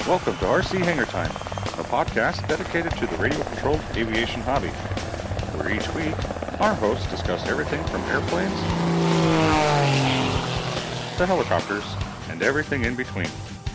Welcome to RC Hangar Time, a podcast dedicated to the radio-controlled aviation hobby, where each week our hosts discuss everything from airplanes to helicopters and everything in between.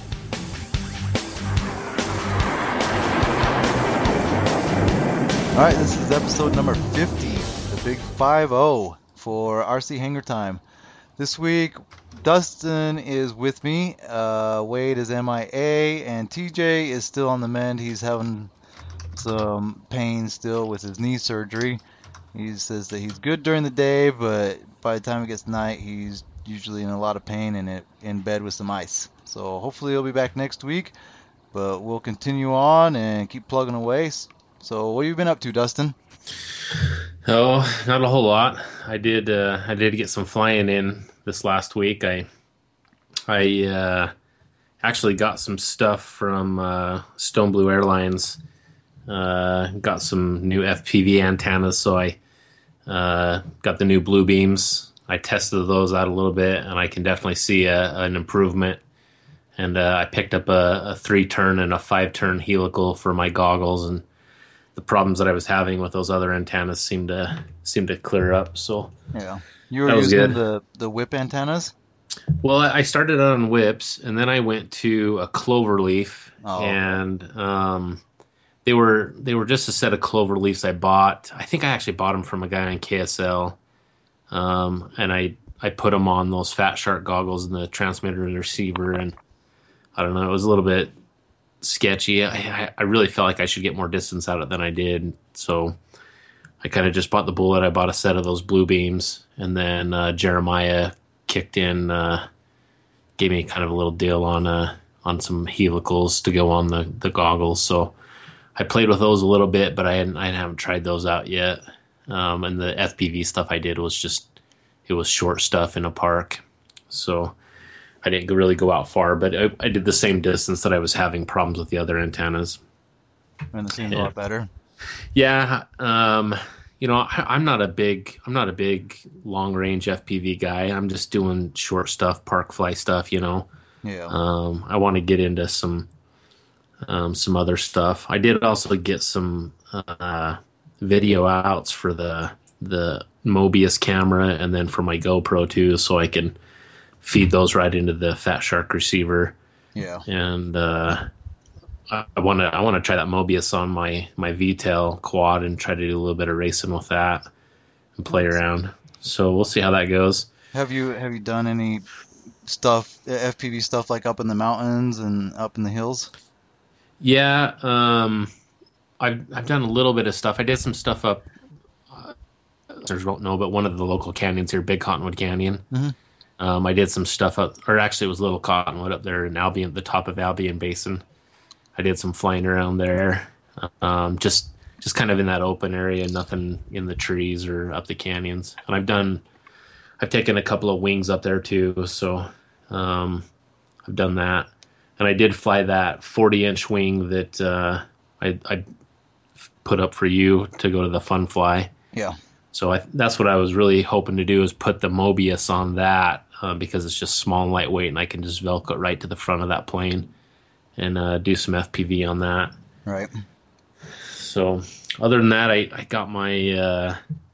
All right, this is episode number 50, the big 5-0 for RC Hangar Time. This week, Dustin is with me, Wade is MIA, and TJ is still on the mend. He's having some pain still with his knee surgery. He says that he's good during the day, but by the time it gets night, he's usually in a lot of pain and in bed with some ice. So hopefully he'll be back next week, but we'll continue on and keep plugging away. So what have you been up to, Dustin? Oh, not a whole lot. I did get some flying in this last week. I actually got some stuff from Stone Blue Airlines. Got some new FPV antennas, so I got the new Blue Beams. I tested those out a little bit, and I can definitely see an improvement. And I picked up a 3-turn and a 5-turn helical for my goggles, and the problems that I was having with those other antennas seemed to clear up. So yeah, you were using the whip antennas. Well, I started on whips, and then I went to a cloverleaf, and they were just a set of cloverleafs I bought. I think I actually bought them from a guy on KSL, and I put them on those Fat Shark goggles and the transmitter and receiver, and I don't know, it was a little bit sketchy. I really felt like I should get more distance out of it than I did, so I kind of just bought the bullet. I bought a set of those Blue Beams, and then Jeremiah kicked in, gave me kind of a little deal on some helicals to go on the goggles. So I played with those a little bit, but I haven't tried those out yet. And the FPV stuff I did was short stuff in a park, so I didn't really go out far, but I did the same distance that I was having problems with the other antennas. And it seemed a lot better. Yeah, I'm not a big long range FPV guy. I'm just doing short stuff, park fly stuff. Yeah. I want to get into some other stuff. I did also get some video outs for the Mobius camera, and then for my GoPro too, so I can feed those right into the Fat Shark receiver. Yeah. And I want to try that Mobius on my VTEL quad and try to do a little bit of racing with that and play around. So we'll see how that goes. Have you done any stuff, FPV stuff, like up in the mountains and up in the hills? Yeah, I've done a little bit of stuff. I did some stuff up. Listeners won't know, but one of the local canyons here, Big Cottonwood Canyon. Mm-hmm. I did some stuff up, or actually it was Little Cottonwood up there in Albion, the top of Albion Basin. I did some flying around there, just kind of in that open area, nothing in the trees or up the canyons. And I've taken a couple of wings up there too, so I've done that. And I did fly that 40-inch wing that I put up for you to go to the Fun Fly. Yeah. So that's what I was really hoping to do, is put the Mobius on that, because it's just small and lightweight, and I can just Velcro it right to the front of that plane and do some FPV on that. Right. So other than that, I got my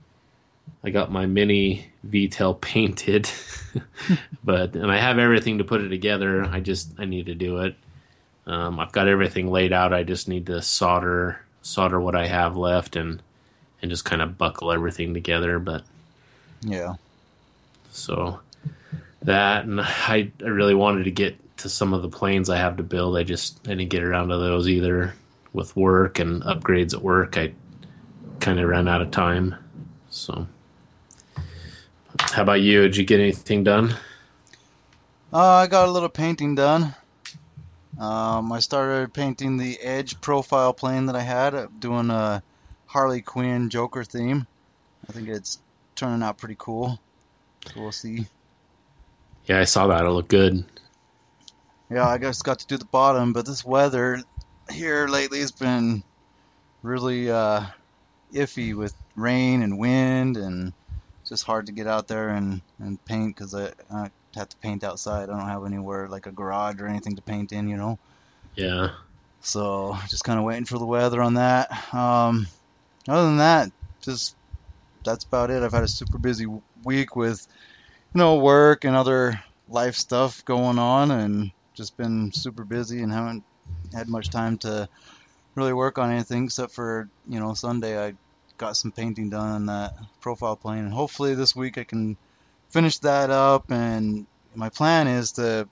mini VTEL painted, and I have everything to put it together. I need to do it. I've got everything laid out. I just need to solder what I have left and just kind of buckle everything together. But yeah, so that, and I really wanted to get to some of the planes I have to build. I didn't get around to those either with work and upgrades at work. I kind of ran out of time. So how about you? Did you get anything done? I got a little painting done. I started painting the edge profile plane that I had, doing a Harley Quinn Joker theme. I think it's turning out pretty cool. So we'll see. Yeah, I saw that. It looked good. Yeah, I just got to do the bottom, but this weather here lately has been really iffy with rain and wind, and it's just hard to get out there and paint, because I have to paint outside. I don't have anywhere like a garage or anything to paint in, Yeah. So just kind of waiting for the weather on that. Other than that, just that's about it. I've had a super busy week with work and other life stuff going on, and just been super busy and haven't had much time to really work on anything except for Sunday I got some painting done on that profile plane, and hopefully this week I can finish that up. And my plan is to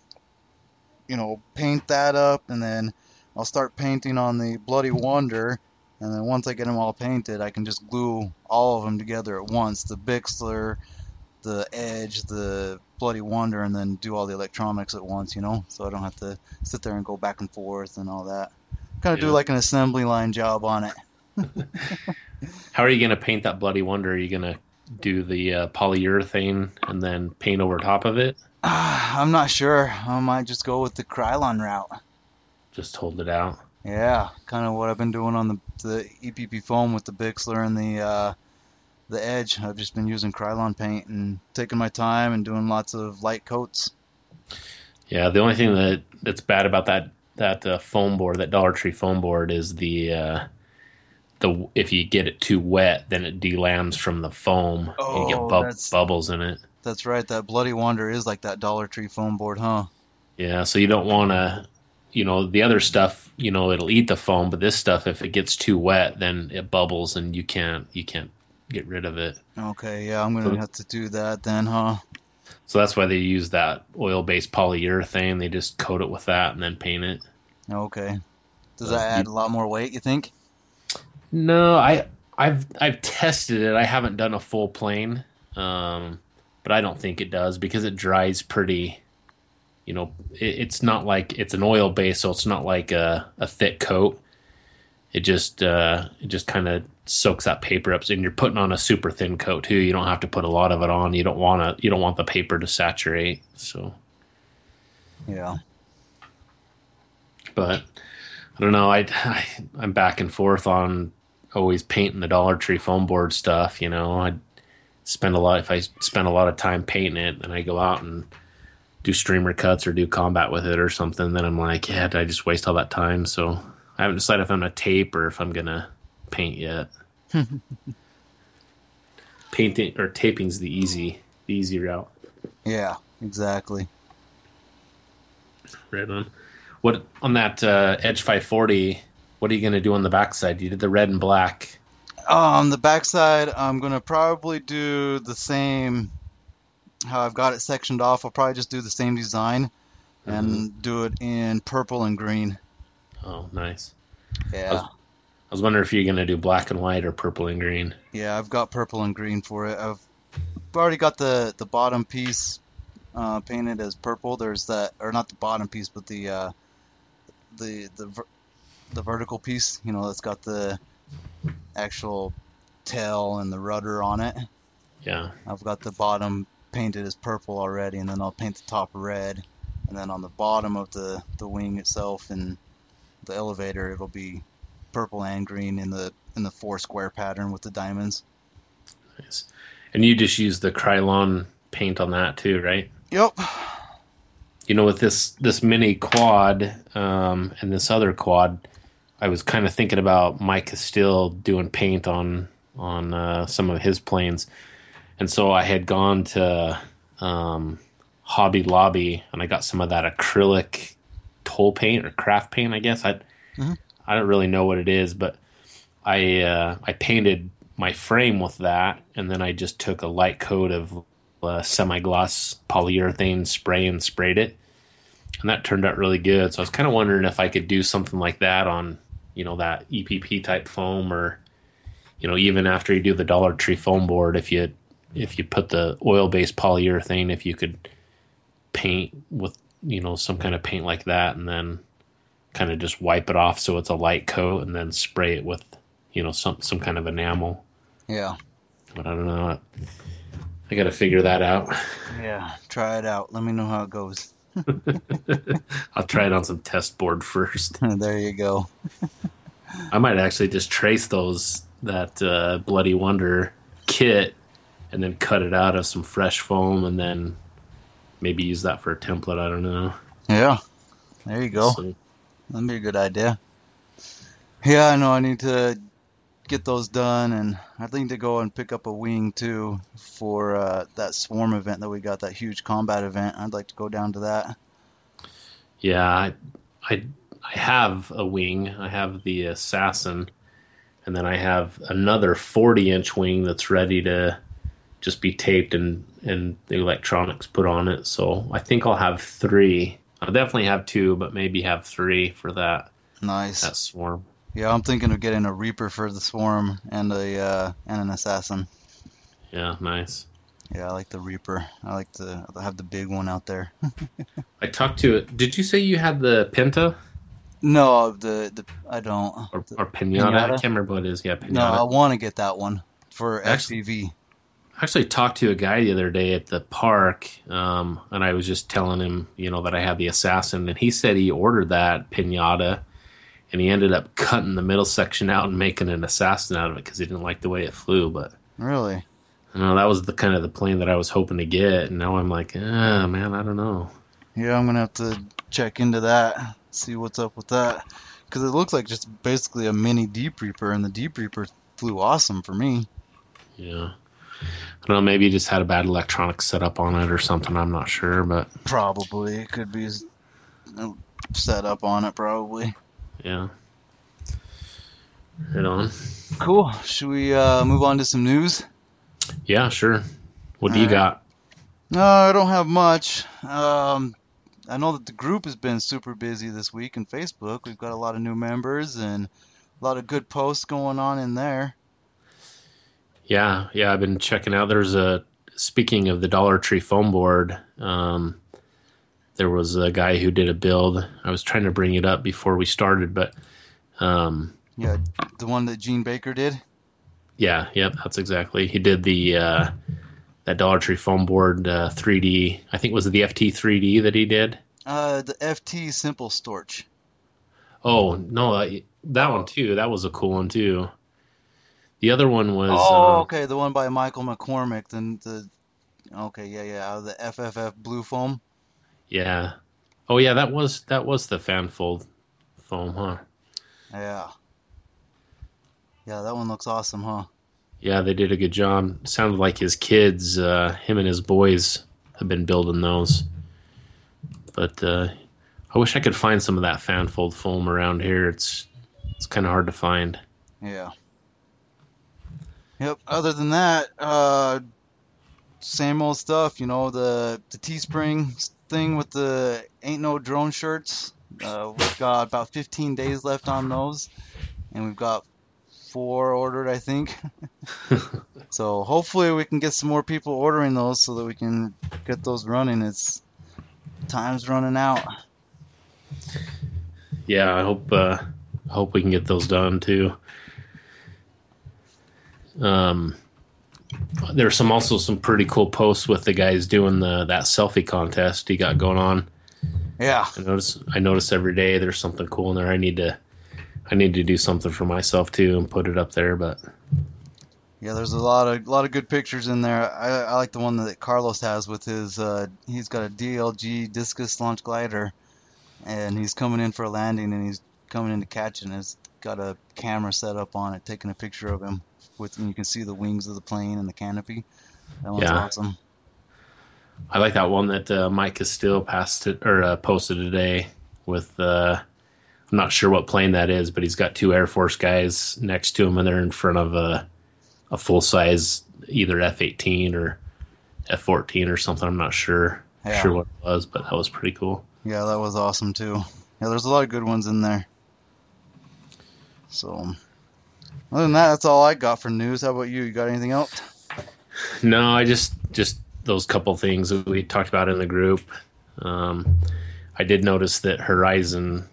paint that up, and then I'll start painting on the Bloody Wonder, and then once I get them all painted I can just glue all of them together at once, the Bixler, the Edge, the Bloody Wonder, and then do all the electronics at once, so I don't have to sit there and go back and forth and all that. Kind of do like an assembly line job on it. How are you going to paint that Bloody Wonder? Are you going to do the polyurethane and then paint over top of it? I'm not sure. I might just go with the Krylon route. Just hold it out. Yeah, kind of what I've been doing on the EPP foam with the Bixler and the Edge. I've just been using Krylon paint and taking my time and doing lots of light coats. Yeah, the only thing that's bad about that foam board, that Dollar Tree foam board, is the if you get it too wet, then it delams from the foam. Oh, you get bubbles in it. That's right. That Bloody Wonder is like that Dollar Tree foam board, huh? Yeah, so you don't want to, the other stuff, it'll eat the foam, but this stuff, if it gets too wet, then it bubbles and you can't get rid of it. Okay, yeah, I'm gonna have to do that then, huh? So that's why they use that oil-based polyurethane. They just coat it with that and then paint it. Okay. Does that add a lot more weight, you think? No, I've tested it. I haven't done a full plane, but I don't think it does because it dries pretty. It's not like it's an oil base, so it's not like a thick coat. It just kind of soaks that paper up, and you're putting on a super thin coat too. You don't have to put a lot of it on. You don't want the paper to saturate. So yeah. But I don't know. I'm back and forth on always painting the Dollar Tree foam board stuff. I spend a lot of time painting it, and I go out and do streamer cuts or do combat with it or something, then I'm like, yeah, did I just waste all that time? So I haven't decided if I'm going to tape or if I'm going to paint yet. Painting or taping's the easy route. Yeah, exactly. Right on. What on that Edge 540? What are you going to do on the backside? You did the red and black. On the backside, I'm going to probably do the same. How I've got it sectioned off, I'll probably just do the same design and do it in purple and green. Oh, nice. Yeah. I was wondering if you're going to do black and white or purple and green. Yeah, I've got purple and green for it. I've already got the bottom piece painted as purple. There's that, or not the bottom piece, but the vertical piece. That's got the actual tail and the rudder on it. Yeah. I've got the bottom painted as purple already, and then I'll paint the top red, and then on the bottom of the wing itself and the elevator it'll be purple and green in the 4 square pattern with the diamonds. Nice. And you just use the Krylon paint on that too, right? Yep. With this mini quad and this other quad, I was kind of thinking about Mike Castile doing paint on some of his planes. And so I had gone to Hobby Lobby, and I got some of that acrylic toll paint or craft paint, I guess. I don't really know what it is, but I painted my frame with that, and then I just took a light coat of semi-gloss polyurethane spray and sprayed it, and that turned out really good. So I was kind of wondering if I could do something like that on, that EPP type foam, or, even after you do the Dollar Tree foam board, if you put the oil-based polyurethane, if you could paint with, some kind of paint like that, and then kind of just wipe it off so it's a light coat, and then spray it with, some kind of enamel. Yeah. But I don't know. I got to figure that out. Yeah, try it out. Let me know how it goes. I'll try it on some test board first. There you go. I might actually just trace that Bloody Wonder kit and then cut it out of some fresh foam and then maybe use that for a template. I don't know. Yeah, there you go. So, That'd be a good idea. Yeah, I know I need to get those done, and I think to go and pick up a wing too for that swarm event that we got, that huge combat event. I'd like to go down to that. Yeah, I have a wing. I have the Assassin, and then I have another 40-inch wing that's ready to just be taped and the electronics put on it. So I think I'll have 3. I'll definitely have 2, but maybe have 3 for that. Nice. That swarm. Yeah, I'm thinking of getting a Reaper for the swarm and an Assassin. Yeah, nice. Yeah, I like the Reaper. I like to have the big one out there. I talked to it. Did you say you had the Penta? No, I don't. Or Pinata? I can't remember what it is. Yeah, Pinata. No, I want to get that one for FPV. I actually talked to a guy the other day at the park, and I was just telling him, that I had the Assassin, and he said he ordered that Pinata, and he ended up cutting the middle section out and making an Assassin out of it because he didn't like the way it flew. But really, that was the kind of the plane that I was hoping to get, and now I'm like, man, I don't know. Yeah, I'm gonna have to check into that, see what's up with that, because it looks like just basically a mini Deep Reaper, and the Deep Reaper flew awesome for me. Yeah. I don't know, maybe you just had a bad electronics set up on it or something. I'm not sure, but probably it could be set up on it. Probably. Yeah. Right on. Cool. Should we move on to some news? Yeah, sure. What do you got? No, I don't have much. I know that the group has been super busy this week in Facebook. We've got a lot of new members and a lot of good posts going on in there. Yeah, I've been checking out. Speaking of the Dollar Tree foam board, there was a guy who did a build. I was trying to bring it up before we started, but yeah, the one that Gene Baker did. Yeah, yep, that's exactly. He did the that Dollar Tree foam board 3D. I think was it the FT 3D that he did? The FT Simple Storch. Oh no, that one too. That was a cool one too. The other one was... okay, the one by Michael McCormick. Okay, yeah, the FFF Blue Foam. Yeah. Oh yeah, that was the fanfold foam, huh? Yeah. Yeah, that one looks awesome, huh? Yeah, they did a good job. Sounded like his kids, him and his boys, have been building those. But I wish I could find some of that fanfold foam around here. It's kind of hard to find. Yeah. Yep. Other than that, same old stuff. The Teespring thing with the Ain't No Drone shirts. We've got about 15 days left on those, and we've got 4 ordered, I think. So hopefully we can get some more people ordering those so that we can get those running. Time's running out. Yeah, I hope we can get those done too. There's also some pretty cool posts with the guys doing that selfie contest he got going on. Yeah. I notice every day there's something cool in there. I need to do something for myself too and put it up there, but yeah, there's a lot of good pictures in there. I like the one that Carlos has with his he's got a DLG discus launch glider, and he's coming in for a landing, and he's coming in to catch it, and it's got a camera set up on it taking a picture of him and you can see the wings of the plane and the canopy. That one's awesome. I like that one that Mike Castile posted today with I'm not sure what plane that is, but he's got 2 Air Force guys next to him, and they're in front of a full size either F-18 or F-14 or something. I'm not sure what it was, but that was pretty cool. Yeah, that was awesome too. Yeah, there's a lot of good ones in there. So other than that, that's all I got for news. How about you? You got anything else? No, I just those couple things that we talked about in the group. I did notice that Horizon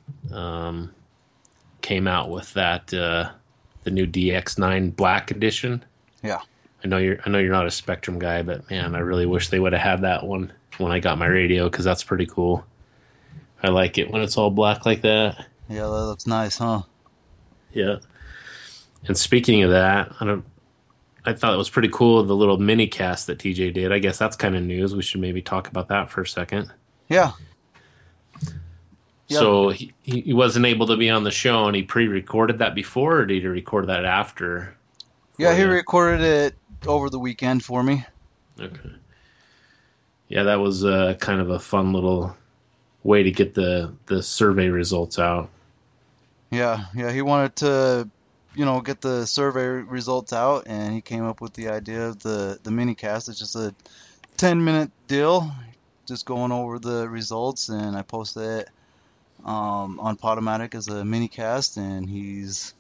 came out with that the new DX9 Black Edition. Yeah. I know you're not a Spectrum guy, but man, I really wish they would have had that one when I got my radio, because that's pretty cool. I like it when it's all black like that. Yeah, that looks nice, huh? Yeah. And speaking of that, I thought it was pretty cool, the little mini cast that TJ did. I guess that's kind of news. We should maybe talk about that for a second. Yeah. Yeah. So he wasn't able to be on the show, and he pre-recorded that before, or did he record that after? Yeah, he recorded it over the weekend for me. Okay. Yeah, that was kind of a fun little way to get the survey results out. Yeah, he wanted to, get the survey results out, and he came up with the idea of the mini cast. It's just a 10-minute deal, just going over the results, and I posted it on Podomatic as a mini cast, and he's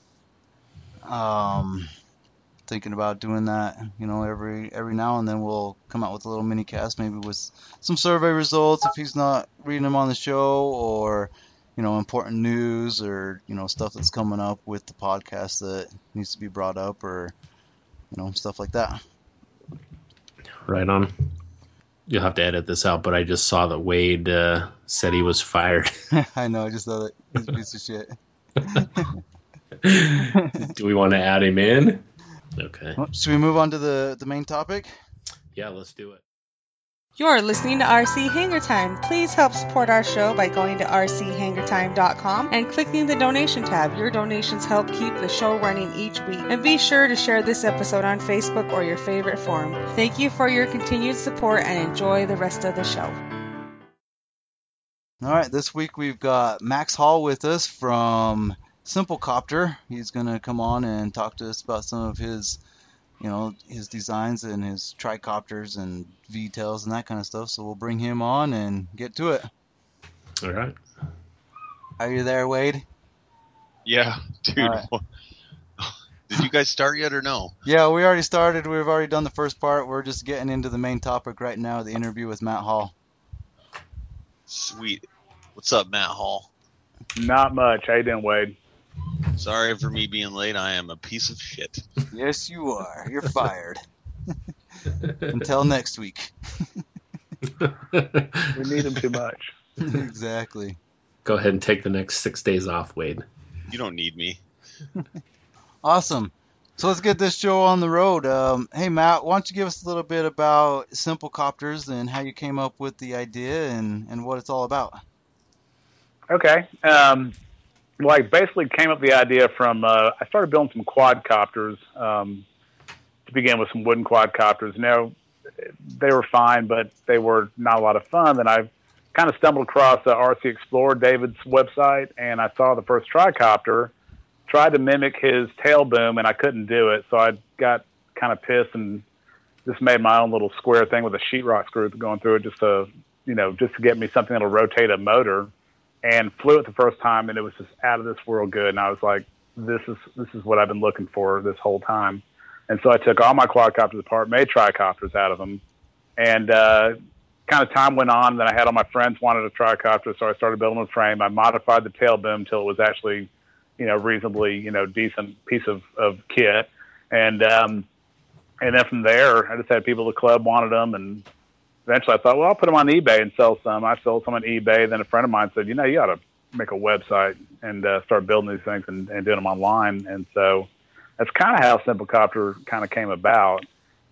thinking about doing that, every now and then we'll come out with a little mini cast, maybe with some survey results if he's not reading them on the show, or important news, or stuff that's coming up with the podcast that needs to be brought up, or stuff like that. Right on. You'll have to edit this out, but I just saw that Wade said he was fired. I know, I just thought it was a piece of shit. Do we want to add him in? Okay. Well, should we move on to the main topic? Yeah, let's do it. You're listening to RC Hanger Time. Please help support our show by going to rchangertime.com and clicking the donation tab. Your donations help keep the show running each week. And be sure to share this episode on Facebook or your favorite forum. Thank you for your continued support and enjoy the rest of the show. All right, this week we've got Max Hall with us from Simplecopter. He's going to come on and talk to us about some of his his designs and his tricopters and V-tails and that kind of stuff. So we'll bring him on and get to it. All right. Are you there, Wade? Yeah, dude. Right. Did you guys start yet or no? Yeah, we already started. We've already done the first part. We're just getting into the main topic right now, the interview with Matt Hall. Sweet. What's up, Matt Hall? Not much. How you doing, Wade? Sorry for me being late. I am a piece of shit. Yes, you are. You're fired. Until next week. We need him too much. Exactly. Go ahead and take the next 6 days off, Wade. You don't need me. Awesome. So let's get this show on the road. Hey, Matt, why don't you give us a little bit about Simplecopters and how you came up with the idea and what it's all about? Okay. Basically came up with the idea from, I started building some quadcopters to begin with, some wooden quadcopters. They were fine, but they were not a lot of fun. Then I kind of stumbled across RC Explorer, David's website, and I saw the first tricopter, tried to mimic his tail boom, and I couldn't do it. So I got kind of pissed and just made my own little square thing with a sheetrock screw going through it just to get me something that'll rotate a motor. And flew it the first time, and it was just out of this world good. And I was like, this is what I've been looking for this whole time. And so I took all my quadcopters apart, made tricopters out of them. And kind of time went on, and then I had all my friends wanted a tricopter, so I started building a frame. I modified the tail boom until it was actually, reasonably, decent piece of kit. And then from there, I just had people at the club wanted them, and eventually I thought, well, I'll put them on eBay and sell some. I sold some on eBay. Then a friend of mine said, you ought to make a website and start building these things and doing them online. And so that's kind of how Simplecopter kind of came about.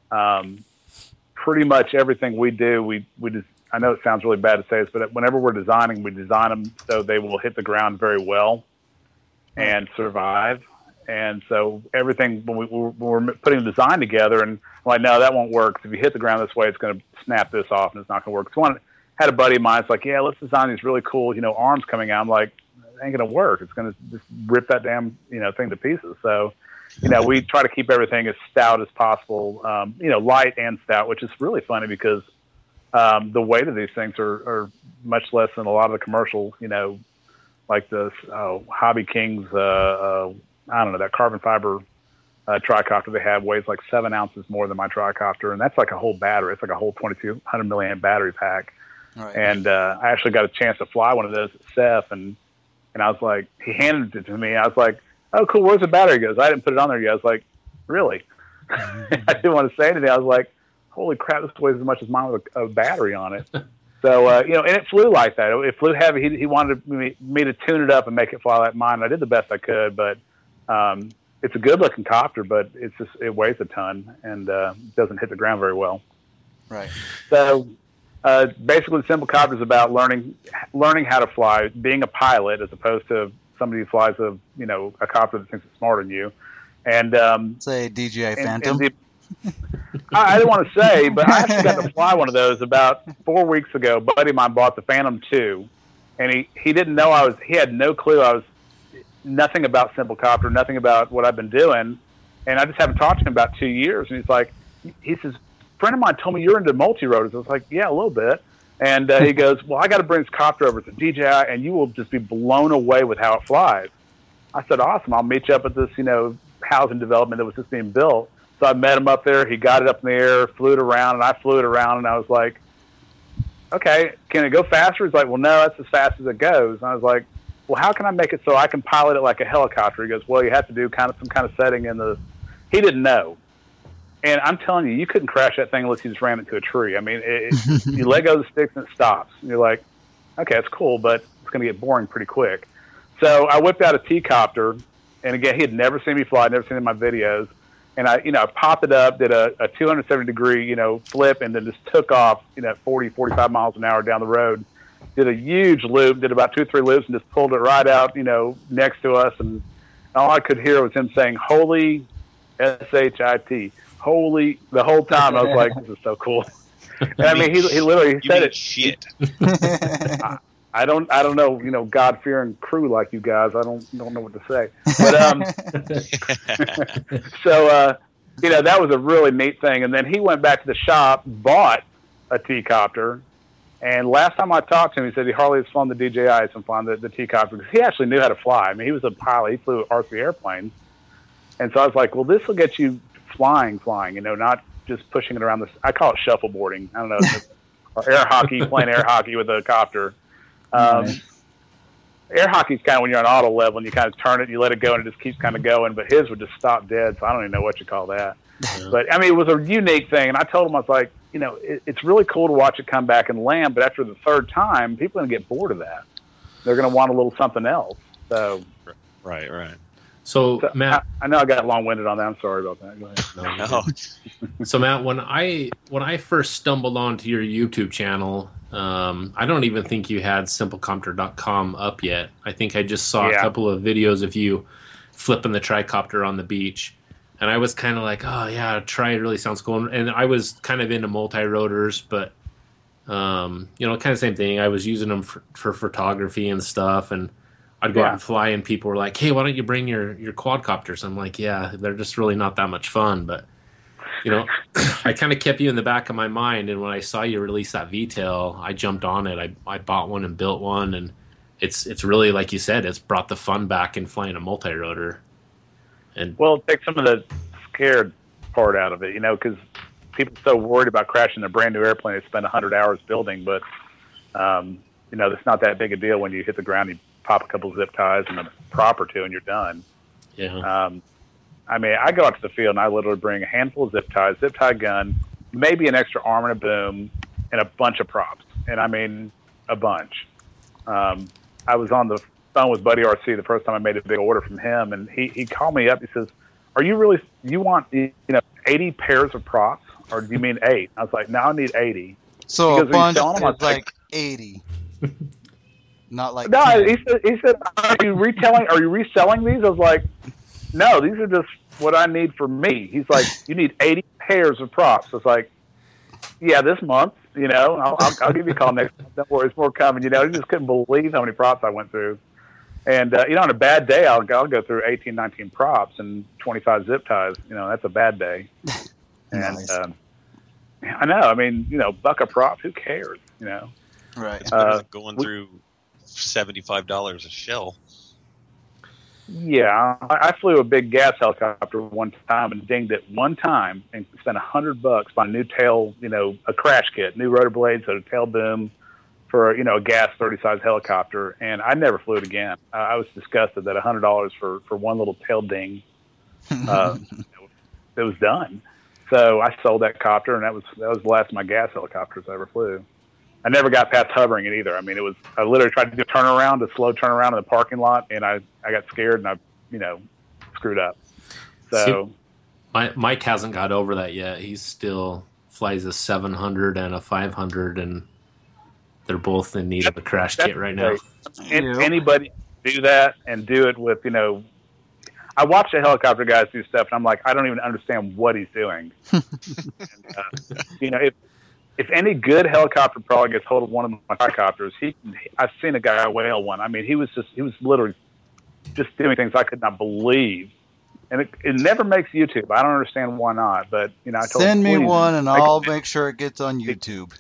Pretty much everything we do, we just, I know it sounds really bad to say this, but whenever we're designing, we design them so they will hit the ground very well and survive. And so everything, when we're putting the design together, and I'm like, no, that won't work. If you hit the ground this way, it's going to snap this off, and it's not going to work. So I had a buddy of mine. It's like, yeah, let's design these really cool, arms coming out. I'm like, it ain't going to work. It's going to just rip that damn, thing to pieces. So, we try to keep everything as stout as possible, light and stout, which is really funny because the weight of these things are much less than a lot of the commercial, like the Hobby Kings, I don't know, that carbon fiber tricopter they have weighs like 7 ounces more than my tricopter, and that's like a whole battery. It's like a whole 2200 milliamp battery pack. Right. And I actually got a chance to fly one of those at Seth, and I was like, he handed it to me. I was like, oh, cool, where's the battery? He goes, I didn't put it on there yet. I was like, really? I didn't want to say anything. I was like, holy crap, this weighs as much as mine with a battery on it. So, and it flew like that. It flew heavy. He wanted me to tune it up and make it fly like mine. I did the best I could, but it's a good looking copter, but it weighs a ton and doesn't hit the ground very well. Right. So Basically, Simple Copter is about learning how to fly, being a pilot as opposed to somebody who flies a copter that thinks it's smarter than you. And say DJI Phantom. I didn't want to say, but I actually got to fly one of those about 4 weeks ago. A buddy of mine bought the Phantom 2, and he didn't know he had no clue I was nothing about Simple Copter, nothing about what I've been doing, and I just haven't talked to him about 2 years. And he says, a friend of mine told me you're into multi-rotors. I was like, yeah, a little bit. And he goes, well, I got to bring this copter over to DJI, and you will just be blown away with how it flies. I said, awesome. I'll meet you up at this, housing development that was just being built. So I met him up there. He got it up in the air, flew it around, and I flew it around. And I was like, okay, can it go faster? He's like, well, no, that's as fast as it goes. And I was like, well, how can I make it so I can pilot it like a helicopter? He goes, well, you have to do some kind of setting in the. He didn't know. And I'm telling you, you couldn't crash that thing unless you just ran into a tree. I mean, you let go of the sticks and it stops. And you're like, okay, it's cool, but it's going to get boring pretty quick. So I whipped out a T-copter, and again, he had never seen me fly, never seen it in my videos. And I popped it up, did a 270-degree, flip, and then just took off, 40, 45 miles an hour down the road. Did a huge loop, did about 2 or 3 loops, and just pulled it right out, next to us. And all I could hear was him saying, holy S-H-I-T. Holy, the whole time I was like, this is so cool. And I mean, he literally said it. Shit. I don't know, God-fearing crew like you guys. I don't know what to say. But so that was a really neat thing. And then he went back to the shop, bought a T-copter, and last time I talked to him, he said he hardly has flown the DJI and flying the T-copter because he actually knew how to fly. I mean, he was a pilot. He flew RC airplanes, and so I was like, well, this will get you flying, not just pushing it around I call it shuffleboarding. I don't know, or air hockey, playing air hockey with a copter. Air hockey is kind of when you're on auto level and you kind of turn it and you let it go and it just keeps kind of going, but his would just stop dead, so I don't even know what you call that. Yeah. But I mean, it was a unique thing, and I told him, I was like, it's really cool to watch it come back and land, but after the third time, people are going to get bored of that. They're going to want a little something else. So right. So Matt, I know I got long-winded on that. I'm sorry about that. Go ahead. No. So Matt, when I first stumbled onto your YouTube channel, I don't even think you had simplecopter.com up yet. I think I just saw a couple of videos of you flipping the tricopter on the beach, and I was kind of like, oh yeah, try it really sounds cool. And I was kind of into multi-rotors, but kind of same thing. I was using them for photography and stuff, and I'd go out and fly, and people were like, hey, why don't you bring your quadcopters? I'm like, yeah, they're just really not that much fun. But, I kind of kept you in the back of my mind. And when I saw you release that V-tail, I jumped on it. I bought one and built one. And it's really, like you said, it's brought the fun back in flying a multi-rotor. Well, it takes some of the scared part out of it, because people are so worried about crashing a brand new airplane. They spend 100 hours building. But, it's not that big a deal when you hit the ground. You pop a couple zip ties and a prop or two, and you're done. Yeah. I mean, I go out to the field and I literally bring a handful of zip ties, zip tie gun, maybe an extra arm and a boom, and a bunch of props. And I mean, a bunch. I was on the phone with Buddy RC the first time I made a big order from him, and he called me up. He says, you want 80 pairs of props, or do you mean 8? I was like, no, I need 80. So a bunch is like 80. Not like no. He said, are you reselling these? I was like, no, these are just what I need for me. He's like, you need 80 pairs of props. I was like, yeah, this month, I'll give you a call next month. Don't worry, it's more coming. He just couldn't believe how many props I went through. And on a bad day, I'll go through 18, 19 props and 25 zip ties. That's a bad day. And nice. I know. I mean, buck a prop. Who cares? Right. It's better than going through $75 a shell. Yeah, I flew a big gas helicopter one time and dinged it one time and spent $100 on a new tail, a crash kit, new rotor blades, a tail boom for a gas 30 size helicopter, and I never flew it again. I was disgusted that $100 for one little tail ding, it was done. So I sold that copter, and that was the last of my gas helicopters I ever flew. I never got past hovering it either. I mean, I literally tried to do a slow turnaround in the parking lot, and I got scared and I, screwed up. So see, Mike hasn't got over that yet. He's still flies a 700 and a 500, and they're both in need of a crash kit right now. Anybody can do that and do it with, I watch the helicopter guys do stuff, and I'm like, I don't even understand what he's doing. If any good helicopter probably gets hold of one of my helicopters, I've seen a guy whale one. I mean, he was literally just doing things I could not believe. And it never makes YouTube. I don't understand why not, but I told send me one, and I'll make sure it gets on YouTube.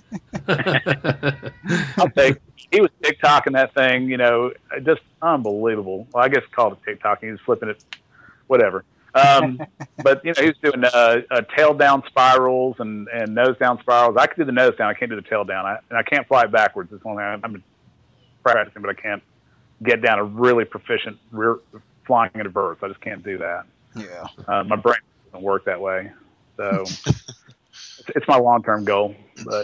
I'll take. He was TikToking that thing, just unbelievable. Well, I guess called it TikToking. He was flipping it, whatever. But he was doing tail down spirals and nose down spirals. I can do the nose down. I can't do the tail down. I can't fly it backwards. It's only I'm practicing, but I can't get down a really proficient rear flying in reverse. I just can't do that. Yeah. My brain doesn't work that way. So it's my long-term goal, but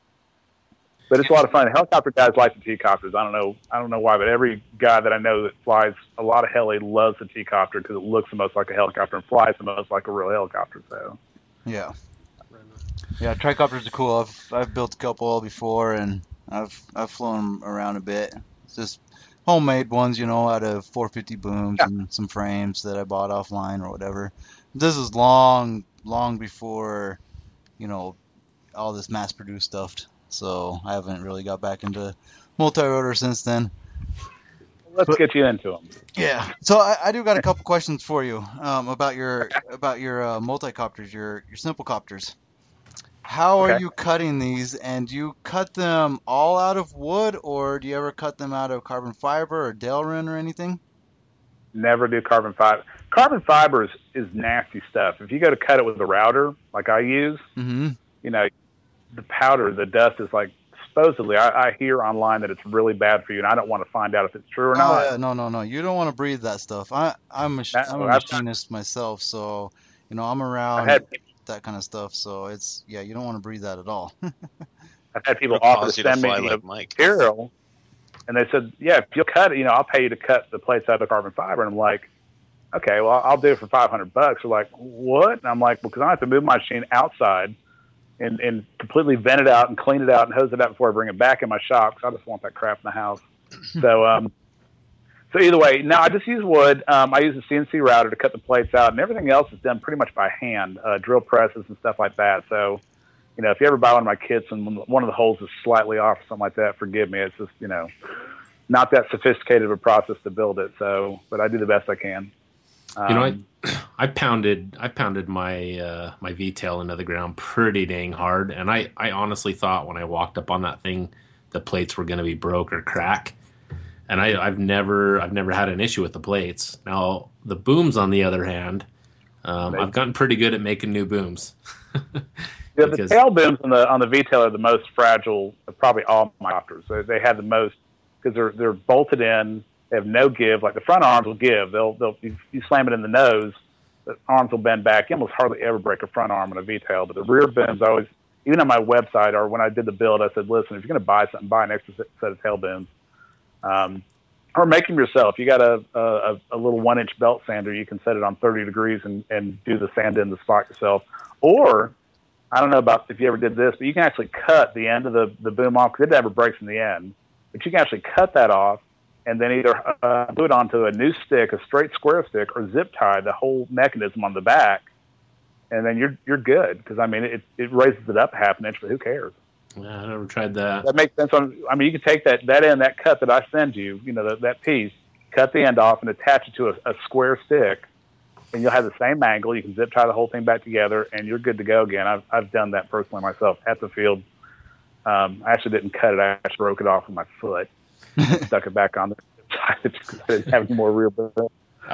it's a lot of fun. Helicopter guys like the T-copters. I don't know why, but every guy that I know that flies a lot of heli loves the T-copter because it looks the most like a helicopter and flies the most like a real helicopter. So yeah, tricopters are cool. I've built a couple before, and I've flown them around a bit. It's just homemade ones, out of 450 booms and some frames that I bought offline or whatever. This is long before, all this mass-produced stuff. So I haven't really got back into multi-rotor since then. Let's get you into them. Yeah. So I do got a couple questions for you about your multi-copters, your simple copters. How are you cutting these, and do you cut them all out of wood, or do you ever cut them out of carbon fiber or Delrin or anything? Never do carbon fiber. Carbon fiber is nasty stuff. If you go to cut it with a router, like I use, the powder, the dust is like, supposedly, I hear online that it's really bad for you, and I don't want to find out if it's true or not. Yeah, no. You don't want to breathe that stuff. I'm a machinist myself, so, I'm around that kind of stuff. So you don't want to breathe that at all. I've had people offer to send me material, and they said, yeah, if you'll cut it, I'll pay you to cut the plates out of carbon fiber. And I'm like, okay, well, I'll do it for $500. They're like, what? And I'm like, well, because I have to move my machine outside and completely vent it out and clean it out and hose it out before I bring it back in my shop, because I just want that crap in the house. So either way, no, I just use wood. I use a CNC router to cut the plates out, and everything else is done pretty much by hand, drill presses and stuff like that. So, if you ever buy one of my kits and one of the holes is slightly off or something like that, forgive me. It's just, not that sophisticated of a process to build it. So, but I do the best I can. I pounded my my V-tail into the ground pretty dang hard, and I honestly thought when I walked up on that thing the plates were going to be broke or crack, and I've never had an issue with the plates. Now the booms, on the other hand, I've gotten pretty good at making new booms. Yeah, the tail booms on the V-tail are the most fragile of probably all my copters. They have the most, because they're bolted in. They have no give. Like the front arms will give. They'll you slam it in the nose, the arms will bend back. You almost hardly ever break a front arm on a V-tail. But the rear booms always, even on my website or when I did the build, I said, listen, if you're going to buy something, buy an extra set of tail booms. Or make them yourself. You got a little 1-inch belt sander. You can set it on 30 degrees and do the sand in the spot yourself. Or, I don't know about if you ever did this, but you can actually cut the end of the boom off, because it never breaks in the end. But you can actually cut that off and then either glue it onto a new stick, a straight square stick, or zip tie the whole mechanism on the back, and then you're good. Because it raises it up half an inch, but who cares? Yeah, I never tried that. That makes sense. You can take that end, that cut that I send you, that piece, cut the end off and attach it to a square stick, and you'll have the same angle. You can zip tie the whole thing back together, and you're good to go again. I've done that personally myself at the field. I actually didn't cut it. I actually broke it off with my foot. Stuck it back on the side because I didn't have any more real business.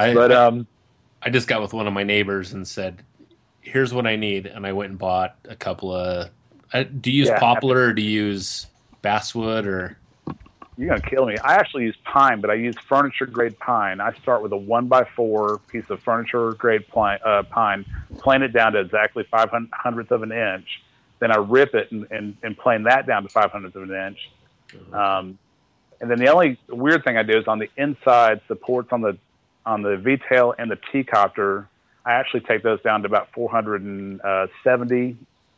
I just got with one of my neighbors and said, here's what I need. And I went and bought a couple of, do you use poplar or do you use basswood or? You're going to kill me. I actually use pine, but I use furniture grade pine. I start with a 1x4 piece of furniture grade pine, plane it down to exactly 5/100th of an inch. Then I rip it and plane that down to 5/100th of an inch. And then the only weird thing I do is on the inside supports on the V-tail and the T-copter, I actually take those down to about 470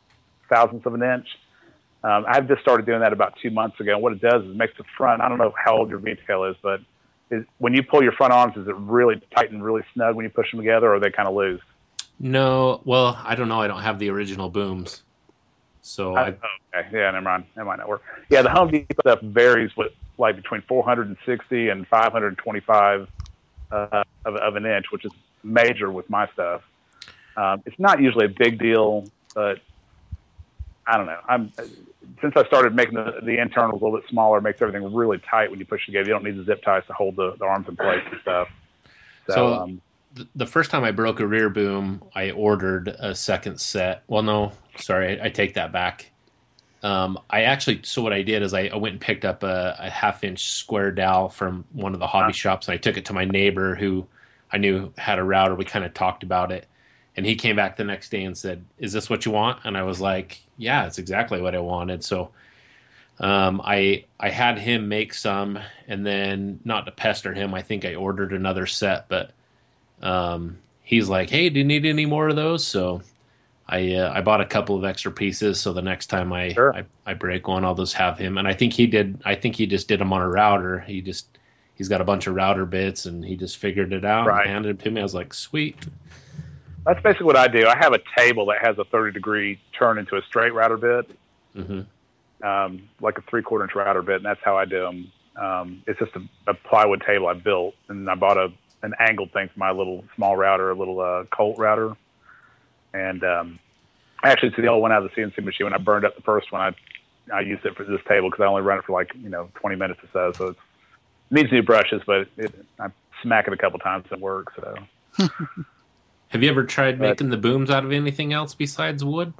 thousandths of an inch. I've just started doing that about 2 months ago. And what it does is it makes the front, I don't know how old your V-tail is, but when you pull your front arms, is it really tight and really snug when you push them together, or are they kind of loose? No, well, I don't know. I don't have the original booms. So okay. Yeah, never mind. That might not work. Yeah, the Home Depot stuff varies with like between 460 and 525 of an inch, which is major with my stuff. It's not usually a big deal, but I don't know. Since I started making the internals a little bit smaller, it makes everything really tight when you push it together. You don't need the zip ties to hold the arms in place and stuff. So the first time I broke a rear boom, I ordered a second set. Well, no, sorry, I take that back. So what I did is I went and picked up a half-inch square dowel from one of the hobby shops, and I took it to my neighbor who I knew had a router. We kind of talked about it. And he came back the next day and said, "Is this what you want?" And I was like, "Yeah, it's exactly what I wanted." So I had him make some, and then, not to pester him, I think I ordered another set. But he's like, "Hey, do you need any more of those?" So I bought a couple of extra pieces. So the next time I break one, I'll just have him. And I think he just did them on a router. He's got a bunch of router bits, and he just figured it out and handed it to me. I was like, "Sweet." That's basically what I do. I have a table that has a 30-degree turn into a straight router bit, like a 3/4 inch router bit, and that's how I do them. It's just a plywood table I built, and I bought an angled thing for my little small router, a little Colt router. And I actually took the old one out of the CNC machine. When I burned up the first one, I used it for this table because I only run it for 20 minutes or so. So it needs new brushes, but I smack it a couple times and it works. So. Have you ever tried making the booms out of anything else besides wood?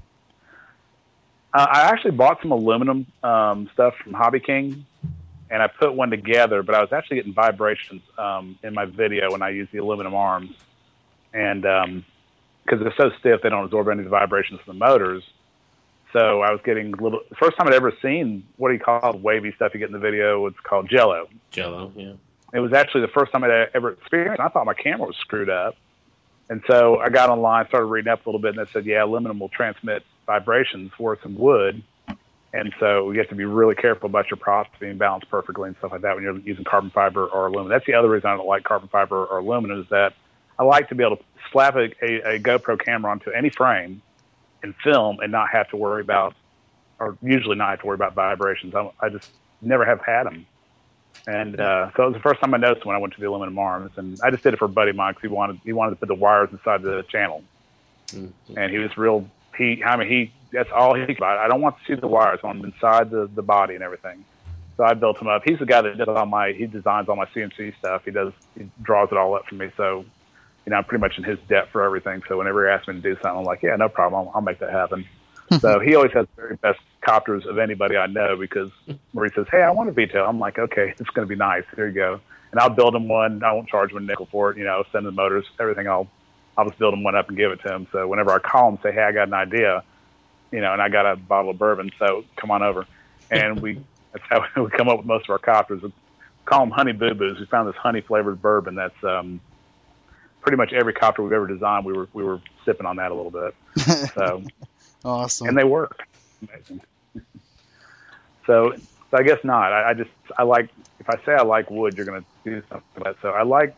I actually bought some aluminum stuff from Hobby King, and I put one together, but I was actually getting vibrations in my video when I used the aluminum arms. And because they're so stiff, they don't absorb any of the vibrations from the motors. So I was getting the first time I'd ever seen, what do you call it, wavy stuff you get in the video? It's called Jello. Jello, yeah. It was actually the first time I'd ever experienced it. I thought my camera was screwed up. And so I got online, started reading up a little bit, and they said, yeah, aluminum will transmit vibrations worse than wood. And so you have to be really careful about your props being balanced perfectly and stuff like that when you're using carbon fiber or aluminum. That's the other reason I don't like carbon fiber or aluminum, is that I like to be able to slap a GoPro camera onto any frame and film and not have to worry about, or usually not have to worry about vibrations. I just never have had them. And so it was the first time I noticed when I went to the aluminum arms, and I just did it for a buddy of mine because he wanted to put the wires inside the channel, and he was real. That's all he could about. I don't want to see the wires. I want them inside the body and everything. So I built him up. He's the guy that does he designs all my CNC stuff. He draws it all up for me. So, I'm pretty much in his debt for everything. So whenever he asks me to do something, I'm like, yeah, no problem. I'll make that happen. So he always has the very best copters of anybody I know, because where he says, hey, I want a V-tail. I'm like, okay, it's going to be nice. Here you go. And I'll build him one. I won't charge him a nickel for it. Send the motors, everything. I'll just build him one up and give it to him. So whenever I call him, say, hey, I got an idea, and I got a bottle of bourbon, so come on over. And that's how we come up with most of our copters. We call them honey boo-boos. We found this honey-flavored bourbon that's pretty much every copter we've ever designed, we were sipping on that a little bit. So awesome. And they work. Amazing. So I guess not. I like, if I say I like wood, you're going to do something about it. So I like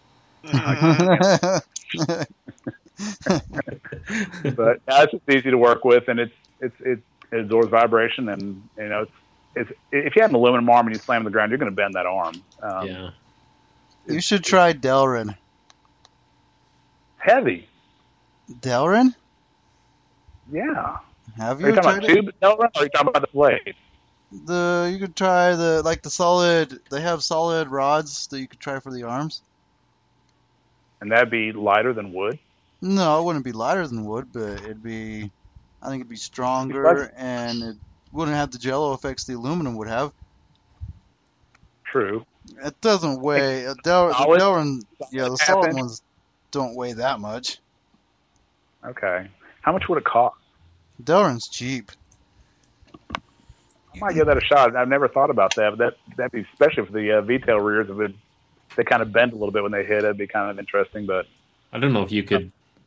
but it's just easy to work with, and it absorbs vibration, and it's if you have an aluminum arm and you slam on the ground, you're going to bend that arm. Yeah. You should try Delrin. Heavy. Delrin? Yeah. Have you Are you talking tried about tube Delrin, or are you talking about the blade? You could try the solid. They have solid rods that you could try for the arms. And that'd be lighter than wood? No, it wouldn't be lighter than wood, but I think it'd be stronger, and it wouldn't have the jello effects the aluminum would have. True. It doesn't weigh. The Delrin, the solid ones don't weigh that much. Okay. How much would it cost? Delrin's cheap. I might give that a shot. I've never thought about that, but that'd be, especially for the V-tail rears, they kind of bend a little bit when they hit. It'd be kind of interesting, but I don't know if you could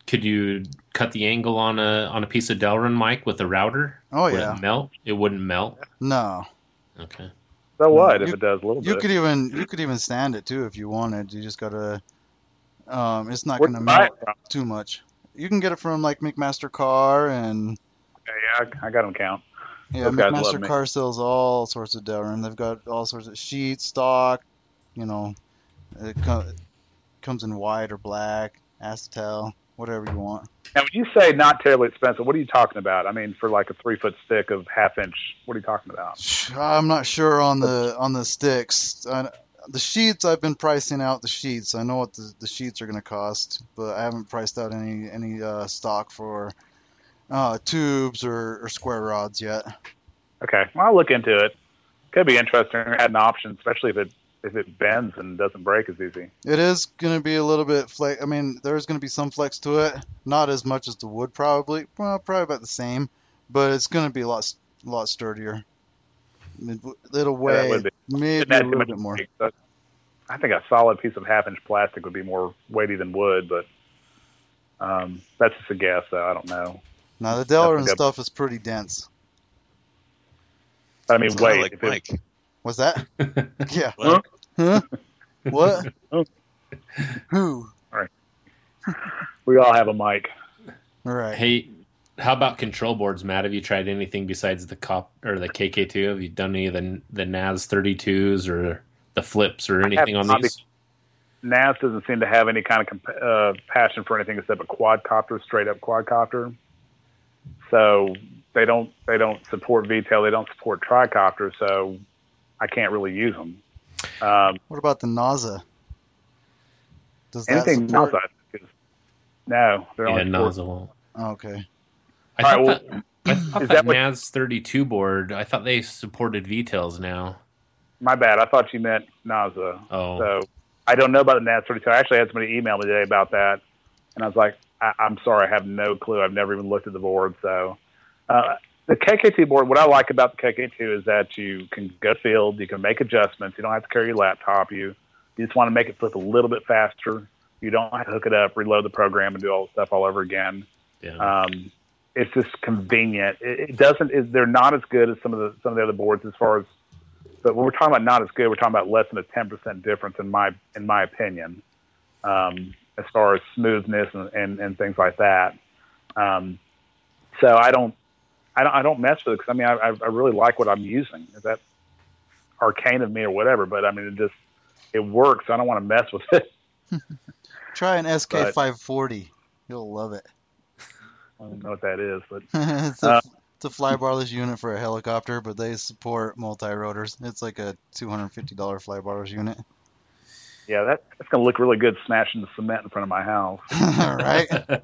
Could you cut the angle on a piece of Delrin, Mike, with a router? Oh, Would yeah. it melt? It wouldn't melt? No. Okay. So what if it does a little You bit? could even stand it too if you wanted. You just gotta. It's not gonna melt too much. You can get it from like McMaster Car and. Yeah, I got them count. Yeah, Those guys love McMaster me. Car sells all sorts of Delrin. They've got all sorts of sheets, stock. You know, it comes in white or black, acetal, whatever you want. Now, when you say not terribly expensive, what are you talking about? I mean, for like a 3-foot stick of 1/2 inch, what are you talking about? I'm not sure on the sticks. The sheets, I've been pricing out the sheets. I know what the sheets are going to cost, but I haven't priced out any stock for tubes or square rods yet. Okay, well, I'll look into it. Could be interesting to add an option, especially if it bends and doesn't break as easy. It is going to be a little bit flex. I mean, there's going to be some flex to it. Not as much as the wood, probably. Well, probably about the same, but it's going to be a lot sturdier. It'll weigh maybe a little bit more. I think a solid piece of 1/2 inch plastic would be more weighty than wood, but that's just a guess, though. I don't know. Now, the Delrin stuff is pretty dense. I mean, weight. Like Mike. What's that? Yeah. What? Huh? What? Who? All right. We all have a mic. All right. Hey, how about control boards, Matt? Have you tried anything besides the KK2? Have you done any of the NAS 32s or the flips or anything on these? NAS doesn't seem to have any kind of passion for anything except a quadcopter, straight up quadcopter. So they don't support VTEL. They don't support tricopter. So I can't really use them. What about the NASA? Does that anything support? NASA? No, they're only NASA won't. Oh, okay. I thought that NAS 32 board, I thought they supported VTELs now. My bad. I thought you meant NASA. Oh. So I don't know about the NAS 32. I actually had somebody email me today about that, and I was like, I'm sorry, I have no clue. I've never even looked at the board. So the KK2 board, what I like about the KK2 is that you can go field, you can make adjustments. You don't have to carry your laptop. You just want to make it flip a little bit faster. You don't have to hook it up, reload the program, and do all the stuff all over again. Yeah. It's just convenient. They're not as good as some of the other boards as far as. But when we're talking about not as good, we're talking about less than a 10% difference in my opinion, as far as smoothness and things like that. So I don't mess with it because I mean I really like what I'm using. Is that arcane of me or whatever? But I mean it works. I don't want to mess with it. Try an SK540. You'll love it. I don't know what that is, but it's a flybarless unit for a helicopter, but they support multi-rotors. It's like a $250 flybarless unit. Yeah, that's going to look really good smashing the cement in front of my house. Right?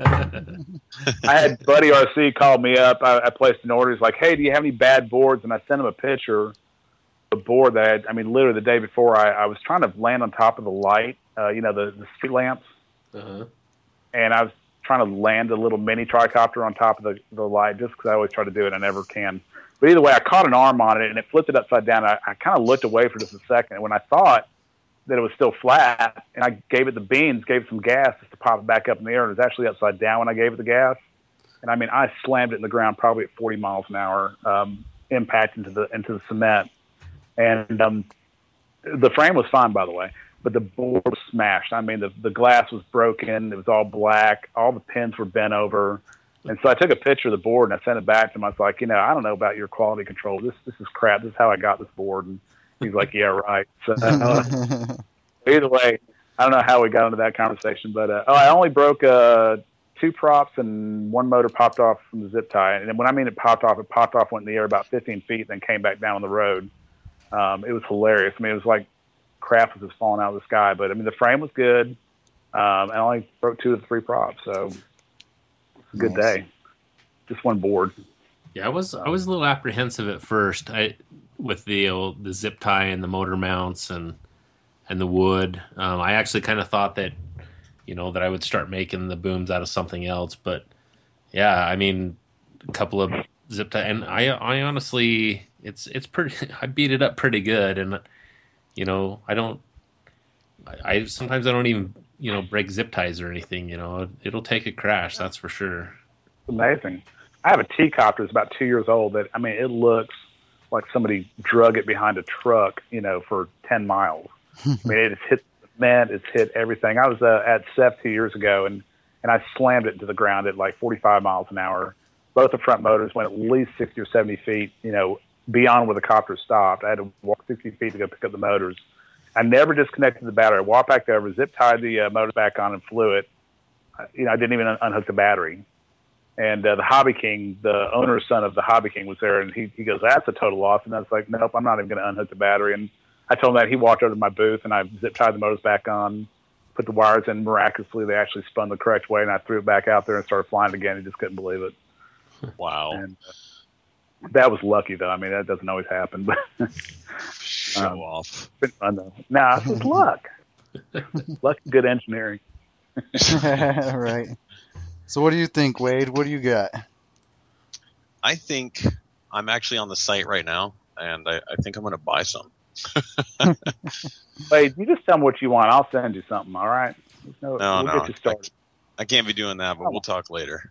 I had Buddy RC call me up. I placed an order. He's like, hey, do you have any bad boards? And I sent him a picture of a board that literally the day before I was trying to land on top of the light, the street lamps. Uh-huh. And I was trying to land a little mini tricopter on top of the light just because I always try to do it. I never can. But either way, I caught an arm on it, and it flipped it upside down. I kind of looked away for just a second. And when I thought that it was still flat, and I gave it the beans, gave it some gas just to pop it back up in the air, and it was actually upside down when I gave it the gas. And I mean, I slammed it in the ground probably at 40 miles an hour, impact into the cement. And the frame was fine, by the way, but the board was smashed. I mean, the glass was broken. It was all black. All the pins were bent over. And so I took a picture of the board and I sent it back to him. I was like, I don't know about your quality control. This is crap. This is how I got this board. And he's like, yeah, right. So either way, I don't know how we got into that conversation, but I only broke 2 props and 1 motor popped off from the zip tie. And when I mean it popped off, went in the air about 15 feet, then came back down on the road. It was hilarious. I mean, it was like crap was just falling out of the sky. But I mean, the frame was good. I only broke 2 of the 3 props, so it's a good day. Just one board. Yeah, I was a little apprehensive at first. With the zip tie and the motor mounts and the wood. I actually kind of thought that that I would start making the booms out of something else. But yeah, I mean, a couple of zip tie, and I honestly, it's pretty. I beat it up pretty good, and sometimes I don't even break zip ties or anything. It'll take a crash, that's for sure. Amazing. I have a T-copter that's about 2 years old that, I mean, it looks like somebody drug it behind a truck, for 10 miles. I mean, it's hit cement, it's hit everything. I was at CEF 2 years ago, and I slammed it into the ground at like 45 miles an hour. Both the front motors went at least 60 or 70 feet, beyond where the copter stopped. I had to walk 60 feet to go pick up the motors. I never disconnected the battery. I walked back over, zip-tied the motors back on, and flew it. I didn't even unhook the battery. And the Hobby King, the owner's son of the Hobby King, was there, and he goes, "That's a total loss." And I was like, "Nope, I'm not even going to unhook the battery." And I told him that. He walked over to my booth, and I zip-tied the motors back on, put the wires in. Miraculously, they actually spun the correct way, and I threw it back out there and started flying again. He just couldn't believe it. Wow. And that was lucky, though. I mean, that doesn't always happen. But show off. Been fun, though. Nah, this is luck. Luck, good engineering. Right. So what do you think, Wade? What do you got? I think I'm actually on the site right now, and I think I'm going to buy some. Wade, you just tell me what you want. I'll send you something, all right? No, get you started. I can't be doing that, but we'll talk later.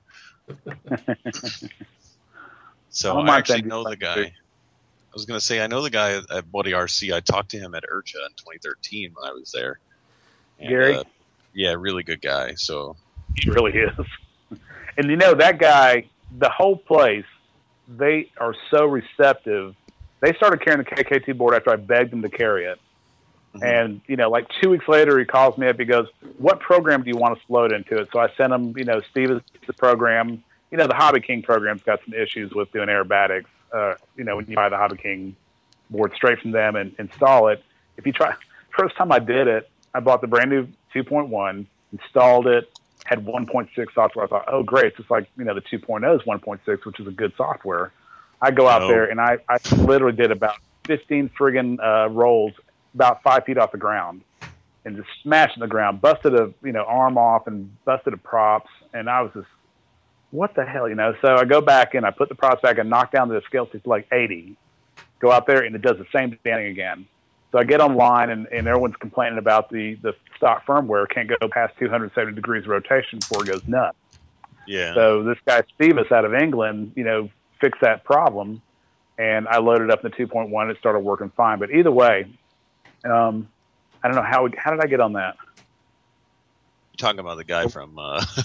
So I I actually know the guy. I was going to say, I know the guy at Buddy RC. I talked to him at IRCHA in 2013 when I was there. And, Gary? Yeah, really good guy. So He really is. And that guy, the whole place, they are so receptive. They started carrying the KK2 board after I begged them to carry it. Mm-hmm. And, like 2 weeks later, he calls me up. He goes, "What program do you want us to load into it?" So I sent him, Steve is the program. The Hobby King program's got some issues with doing aerobatics. When you buy the Hobby King board straight from them and install it, if you try, first time I did it, I bought the brand new 2.1, installed it, had 1.6 software. I thought, oh, great. It's just like, the 2.0 is 1.6, which is a good software. I go out there, and I literally did about 15 friggin' rolls about 5 feet off the ground and just smashed in the ground, busted a, arm off and busted a props. And I was just, what the hell, So I go back in, I put the props back and knock down the scale to like 80, go out there, and it does the same thing again. So I get online, and everyone's complaining about the stock firmware can't go past 270 degrees of rotation before it goes nuts. Yeah. So this guy, Stevis, out of England, fixed that problem, and I loaded up in the 2.1, and it started working fine. But either way, I don't know, how did I get on that? You're talking about the guy from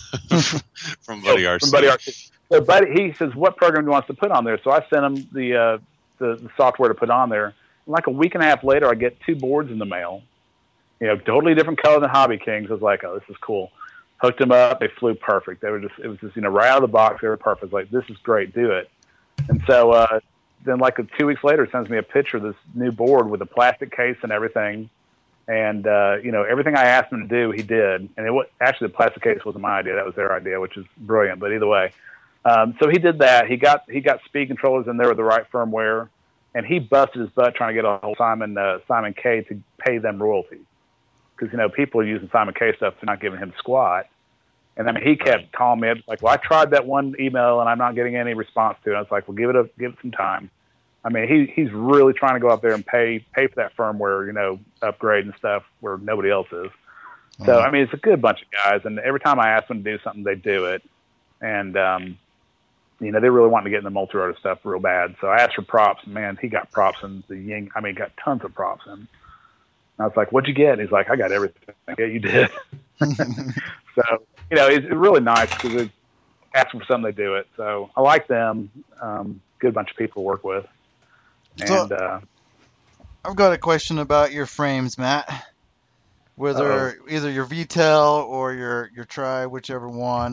from Buddy RC. From Buddy RC. So he says, "What program do you want us to put on there?" So I sent him the software to put on there. Like a week and a half later, I get 2 boards in the mail, totally different color than Hobby Kings. I was like, oh, this is cool. Hooked them up. They flew perfect. It was just, right out of the box. They were perfect. Like, this is great. Do it. And so, then like 2 weeks later, he sends me a picture of this new board with a plastic case and everything. And, everything I asked him to do, he did. And actually the plastic case wasn't my idea. That was their idea, which is brilliant. But either way, so he did that. He got speed controllers in there with the right firmware. And he busted his butt trying to get a hold of Simon K to pay them royalties. Because, people are using Simon K stuff, they're not giving him squat. And he kept calling me up, like, well, I tried that one email and I'm not getting any response to it. I was like, well, give it some time. He's really trying to go out there and pay for that firmware, upgrade and stuff where nobody else is. So, it's a good bunch of guys. And every time I ask them to do something, they do it. And, they really wanted to get in the multi-rotor stuff real bad. So I asked for props, and man, he got props in the Ying. Got tons of props in. And I was like, "What'd you get?" And he's like, "I got everything." Yeah, you did. So, it's really nice because they ask them for something, they do it. So I like them. Good bunch of people to work with. And so, I've got a question about your frames, Matt. Whether either your VTEL or your Tri, whichever one.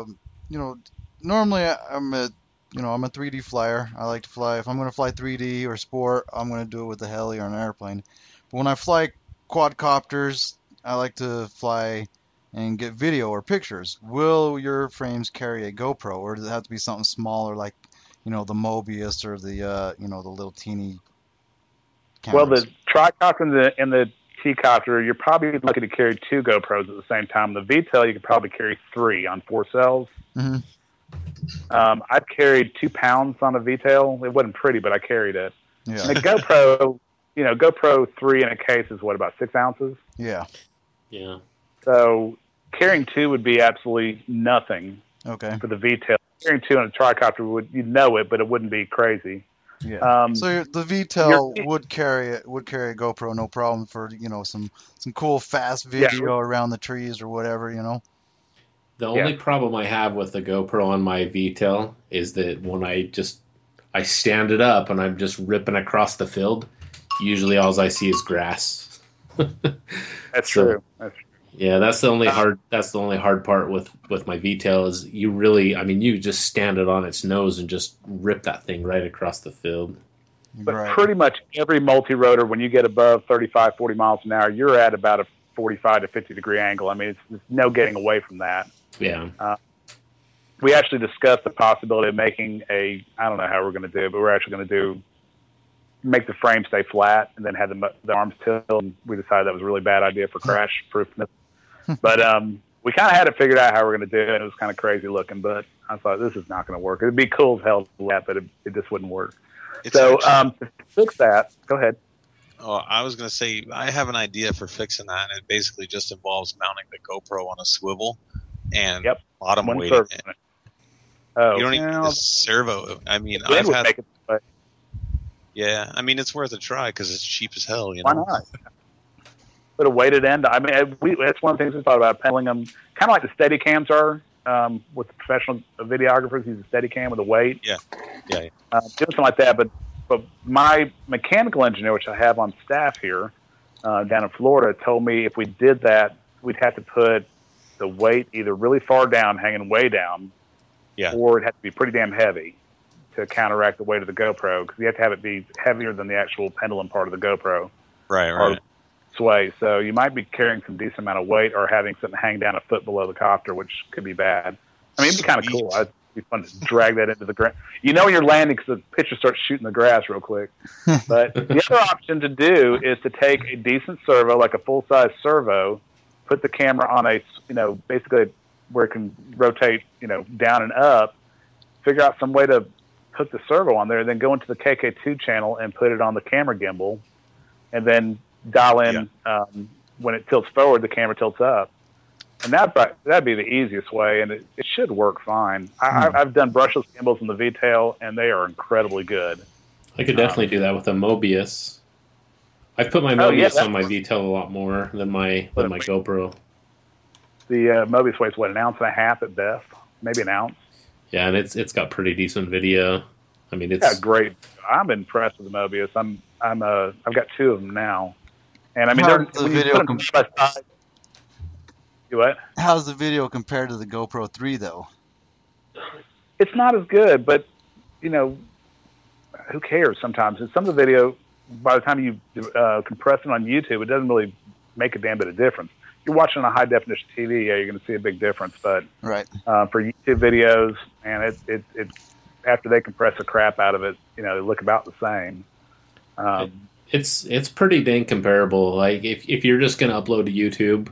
Normally I'm a 3D flyer. I like to fly. If I'm going to fly 3D or sport, I'm going to do it with a heli or an airplane. But when I fly quadcopters, I like to fly and get video or pictures. Will your frames carry a GoPro, or does it have to be something smaller like, the Mobius or the the little teeny cameras? Well, the tricopter and the T-copter, you're probably lucky to carry 2 GoPros at the same time. The VTEL, you could probably carry 3 on 4 cells. Mm-hmm. I've carried 2 pounds on a VTEL. It wasn't pretty, but I carried it. Yeah. And the GoPro, GoPro 3 in a case is what, about 6 ounces? Yeah. Yeah. So carrying 2 would be absolutely nothing. Okay. For the VTAL. Carrying 2 on a tricopter you'd know it, but it wouldn't be crazy. Yeah. So the VTAL would carry a GoPro, no problem, for some cool fast video around the trees or whatever, The only problem I have with the GoPro on my VTAL is that when I stand it up and I'm just ripping across the field, usually all I see is grass. That's true. That's true. Yeah, that's the only hard part with my VTAL is you just stand it on its nose and just rip that thing right across the field. But pretty much every multi-rotor, when you get above 35, 40 miles an hour, you're at about a 45 to 50 degree angle. I mean, it's no getting away from that. Yeah. We actually discussed the possibility of making I don't know how we're going to do it, but we're actually going to make the frame stay flat and then have the arms tilt. And we decided that was a really bad idea for crash proofness. But we kind of had it figured out how we're going to do it. It was kind of crazy looking, but I thought this is not going to work. It would be cool as hell to do that, but it just wouldn't work. To fix that, go ahead. Oh, I was going to say, I have an idea for fixing that, and it basically just involves mounting the GoPro on a swivel and bottom weight. You don't even need a servo. I mean, it's worth a try because it's cheap as hell. Why not? Put a weighted end. I mean, that's one of the things we thought about, pedaling them, kind of like the Steadicams are with the professional videographers. Use a Steadicam with a weight. Yeah. Doing something like that. But my mechanical engineer, which I have on staff here down in Florida, told me if we did that, we'd have to put the weight either really far down, hanging way down, or it had to be pretty damn heavy to counteract the weight of the GoPro, because you have to have it be heavier than the actual pendulum part of the GoPro. Right. Sway. So you might be carrying some decent amount of weight or having something hang down a foot below the copter, which could be bad. I mean, it'd be kind of cool. It'd be fun to drag that into the ground. When you're landing because the pitcher starts shooting the grass real quick. But the other option to do is to take a decent servo, like a full-size servo, put the camera on basically where it can rotate, down and up, figure out some way to put the servo on there, and then go into the KK2 channel and put it on the camera gimbal, and then dial in when it tilts forward, the camera tilts up. And that'd be the easiest way, and it should work fine. I've done brushless gimbals in the VTAL, and they are incredibly good. I could definitely do that with a Mobius. I've put my Mobius on my VTAL a lot more than my GoPro. The Mobius weighs, an ounce and a half at best, maybe an ounce. Yeah, and it's got pretty decent video. I mean, it's great. I'm impressed with the Mobius. I've got 2 of them now, and I mean, how's the video compared to the GoPro 3 though? It's not as good, but who cares? Sometimes some of the video, by the time you compress it on YouTube, it doesn't really make a damn bit of difference. If you're watching on a high definition TV, you're going to see a big difference. But for YouTube videos, and it after they compress the crap out of it, they look about the same. It's pretty dang comparable. Like if you're just going to upload to YouTube,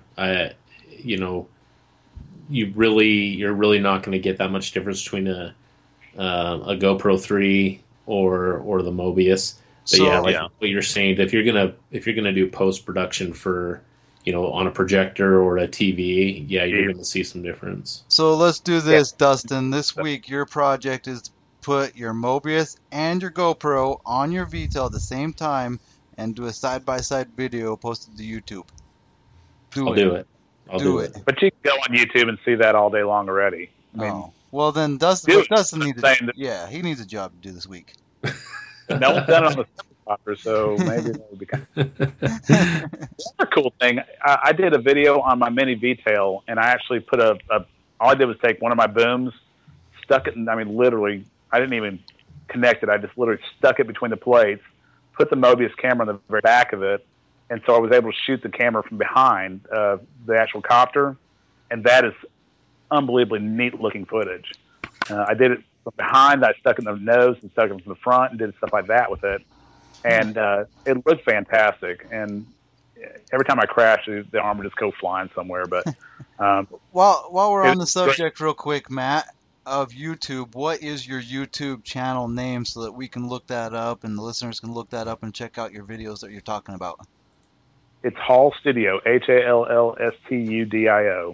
you're really not going to get that much difference between a GoPro 3 or the Mobius. But what you're saying, if you're gonna do post production for on a projector or a TV, you're going to see some difference. So let's do this, Dustin. This week your project is to put your Mobius and your GoPro on your VTAL at the same time and do a side-by-side video posted to YouTube. I'll do it. But you can go on YouTube and see that all day long already. Well, then Dustin needs he needs a job to do this week. No one's done it on the copter, so maybe that would be kind of... The other cool thing, I did a video on my mini VTAL, and I actually put all I did was take one of my booms, stuck it, literally, I didn't even connect it. I just literally stuck it between the plates, put the Mobius camera on the very back of it, and so I was able to shoot the camera from behind the actual copter, and that is unbelievably neat-looking footage. I did it from behind. I stuck it in the nose and stuck it from the front and did stuff like that with it. And it looked fantastic. And every time I crash, the arm would just go flying somewhere. But while we're on the subject real quick, Matt, of YouTube, what is your YouTube channel name so that we can look that up and the listeners can look that up and check out your videos that you're talking about? It's Hall Studio, HALLSTUDIO.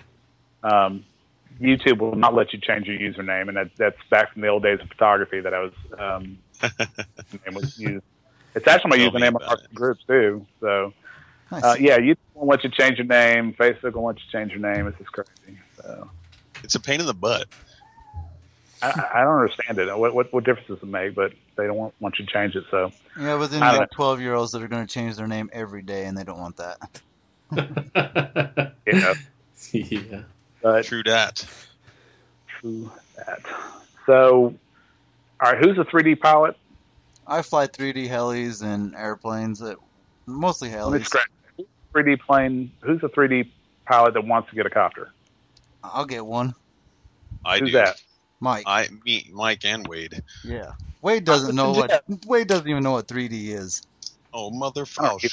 YouTube will not let you change your username, and that's back from the old days of photography that I was name was used. It's actually my username on groups too. So, nice. YouTube won't let you change your name. Facebook won't let you change your name. It's just crazy. So, it's a pain in the butt. I don't understand it. What difference does it make? But they don't want you to change it. So yeah, but then you have 12-year-olds that are going to change their name every day, and they don't want that. Yeah. But, True that. So, all right, who's a 3D pilot? I fly 3D helis and airplanes, mostly helis. 3D plane. Who's a 3D pilot that wants to get a copter? I'll get one. Who's that? Mike. Mike and Wade. Yeah. Wade doesn't even know what 3D is. Oh, motherfucker.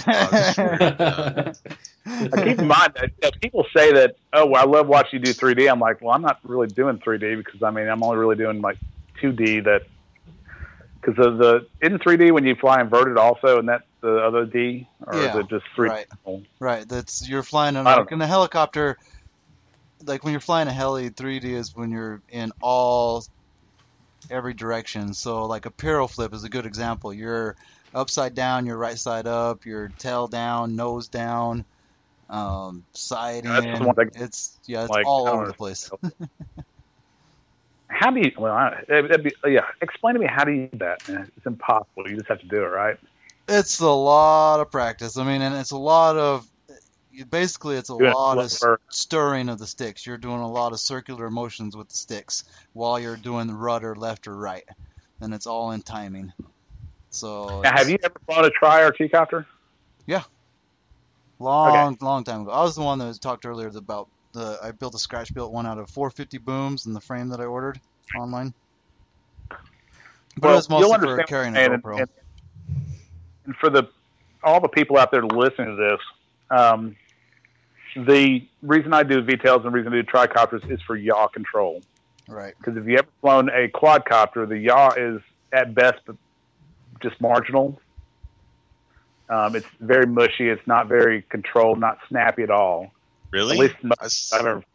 Keep in mind that people say that, oh, well, I love watching you do 3D. I'm like, well, I'm not really doing 3D because, I'm only really doing like 2D because in 3D when you fly inverted also, and that's the other D? Or is it just 3D? Right. You're flying in a helicopter. Like when you're flying a heli, 3D is when you're in every direction. So like a Piro flip is a good example. You're upside down, you're right side up, your tail down, nose down, side in. It's all over the place. How do you? Explain to me how do you do that? It's impossible. You just have to do it, right? It's a lot of practice. And it's a lot of. Basically, it's a lot of stirring of the sticks. You're doing a lot of circular motions with the sticks while you're doing the rudder left or right, and it's all in timing. So, now, have you ever flown a tri-RT copter? Yeah, long time ago. I was the one that was talked earlier about I built a scratch-built one out of 450 booms in the frame that I ordered online. But it was mostly for carrying a GoPro. And for all the people out there listening to this. The reason I do VTOLs and the reason I do tricopters is for yaw control. Right. Because if you ever flown a quadcopter, the yaw is at best just marginal. It's very mushy. It's not very controlled, not snappy at all. Really? At least I've ever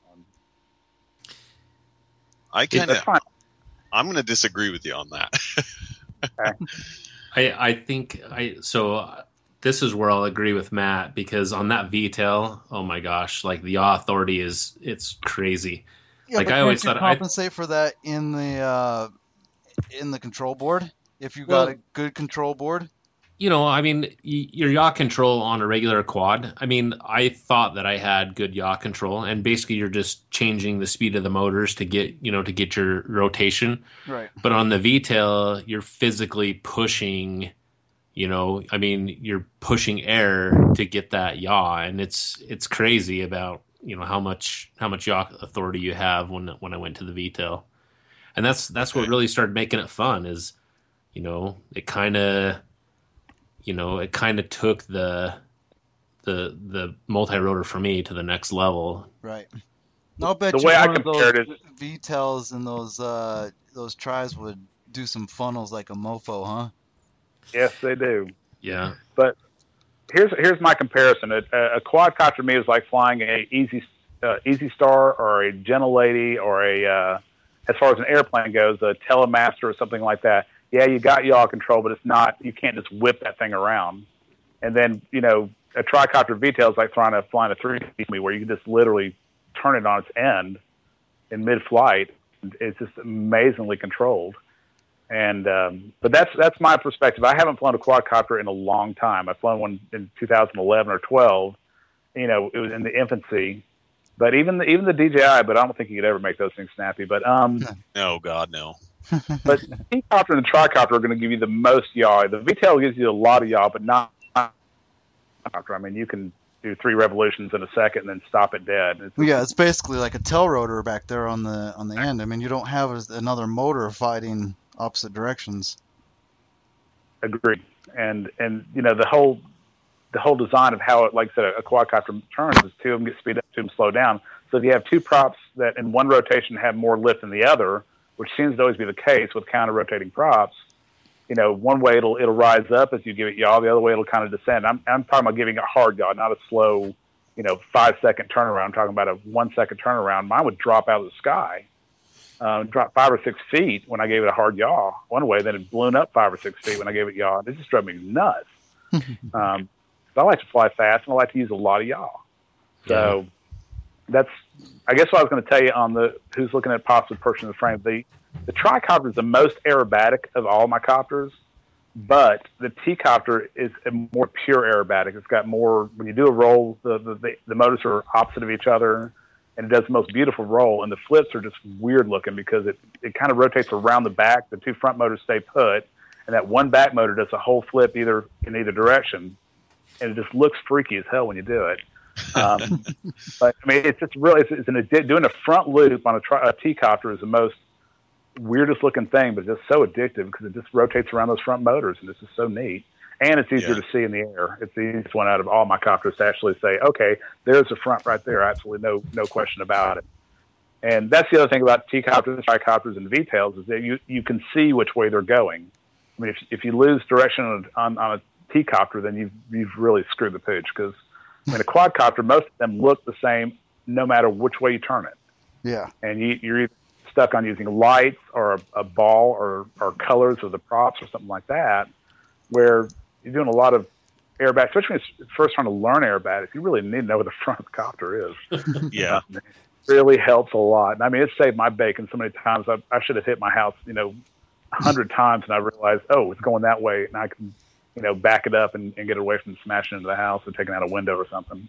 flown. I'm going to disagree with you on that. Okay. I think this is where I'll agree with Matt, because on that VTOL, oh my gosh, like the yaw authority it's crazy. Yeah, like I always thought compensate for that in the control board if you got a good control board. Your yaw control on a regular quad. I thought that I had good yaw control, and basically you're just changing the speed of the motors to get your rotation. Right. But on the VTOL, you're physically pushing. You're pushing air to get that yaw, and it's crazy about how much yaw authority you have when I went to the VTOL, and that's what really started making it fun. Is it kind of took the multi-rotor for me to the next level. Right. I'll bet the way I compared it, VTOLs and those tries would do some funnels like a mofo, huh? Yes, they do. Yeah. But here's my comparison. A quadcopter to me is like flying a Easy Star or a Gentle Lady or as far as an airplane goes, a Telemaster or something like that. Yeah, you got yaw control, but it's not. You can't just whip that thing around. And then a tricopter VTOL is like flying a 3D where you can just literally turn it on its end in mid-flight. It's just amazingly controlled. And but that's my perspective. I haven't flown a quadcopter in a long time. I've flown one in 2011 or 12. It was in the infancy. But even the DJI, but I don't think you could ever make those things snappy. But no, God, no. But the quadcopter and the tricopter are going to give you the most yaw. The VTOL gives you a lot of yaw, but not. You can do 3 revolutions in a second and then stop it dead. It's basically like a tail rotor back there on the end. You don't have another motor fighting opposite directions. Agreed. And the whole design of how it, like I said, a quadcopter turns is 2 of them get speed up, 2 of them slow down. So if you have 2 props that in one rotation have more lift than the other, which seems to always be the case with counter rotating props, one way it'll rise up as you give it yaw, the other way it'll kind of descend. I'm talking about giving a hard yaw, not a slow, 5-second turnaround. I'm talking about a 1-second turnaround. Mine would drop out of the sky, drop 5 or 6 feet when I gave it a hard yaw one way, then it ballooned up 5 or 6 feet when I gave it yaw. It just drove me nuts. So I like to fly fast, and I like to use a lot of yaw. So that's, I guess, what I was going to tell you on who's looking at possibly purchasing the frame. The tricopter is the most aerobatic of all my copters, but the T-copter is a more pure aerobatic. It's got more, when you do a roll, the motors are opposite of each other, and it does the most beautiful roll, and the flips are just weird looking because it kind of rotates around the back. The 2 front motors stay put, and that one back motor does a whole flip in either direction, and it just looks freaky as hell when you do it. But I mean, it's just really, doing a front loop on a T-copter is the most weirdest looking thing, but it's just so addictive because it just rotates around those front motors, and it's just so neat. And it's easier to see in the air. It's the easiest one out of all my copters to actually say, okay, there's the front right there. Absolutely no question about it. And that's the other thing about T-copters, tricopters, and V-tails is that you can see which way they're going. I mean, if you lose direction on a T-copter, then you've really screwed the pooch, because I mean, a quadcopter, most of them look the same no matter which way you turn it. Yeah. And you're either stuck on using lights or a ball or colors of the props or something like that, where you're doing a lot of aerobatic, especially when you're first trying to learn aerobatics. You really need to know where the front of the copter is. Yeah. It really helps a lot. And I mean, it saved my bacon so many times. I should have hit my house, 100 times, and I realized, it's going that way, and I can, back it up and get it away from smashing into the house or taking out a window or something.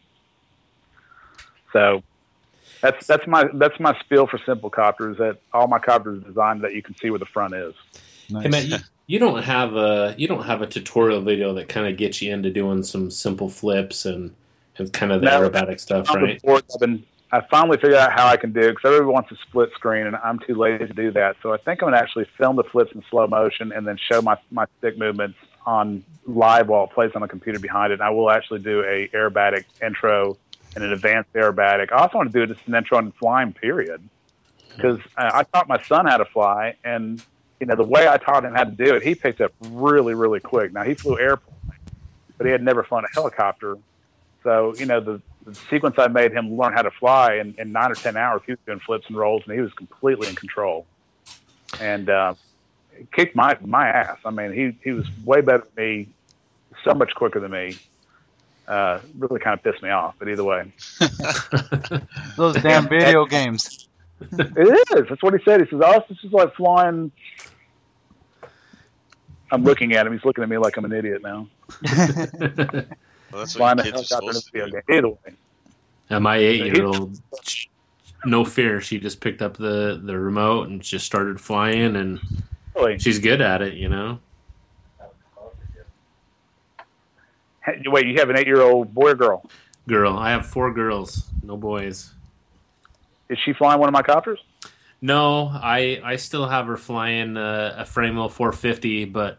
So that's my spiel for simple copters. That all my copters are designed that you can see where the front is. Nice. Hey, Matt, you don't have a tutorial video that kind of gets you into doing some simple flips and kind of the aerobatic stuff, right? I finally figured out how I can do it, because everybody wants a split screen, and I'm too lazy to do that. So I think I'm going to actually film the flips in slow motion and then show my stick movements on live while it plays on the computer behind it. And I will actually do a aerobatic intro and an advanced aerobatic. I also want to do just an intro on flying, period, because I taught my son how to fly, and the way I taught him how to do it, he picked up really, really quick. Now, he flew airplanes, but he had never flown a helicopter. So, the sequence I made him learn how to fly in 9 or 10 hours, he was doing flips and rolls, and he was completely in control. And kicked my ass. I mean, he was way better than me, so much quicker than me. Really kind of pissed me off, but either way. Those damn video games. It is. That's what he said. He says, this is like flying. I'm looking at him. He's looking at me like I'm an idiot now. Well, that's what kids are supposed to do. Either way. And my 8-year-old, no fear, she just picked up the remote and just started flying, and she's good at it, Wait, you have an 8-year-old boy or girl? Girl. I have 4 girls, no boys. Is she flying one of my copters? No, I still have her flying a Framewell 450, but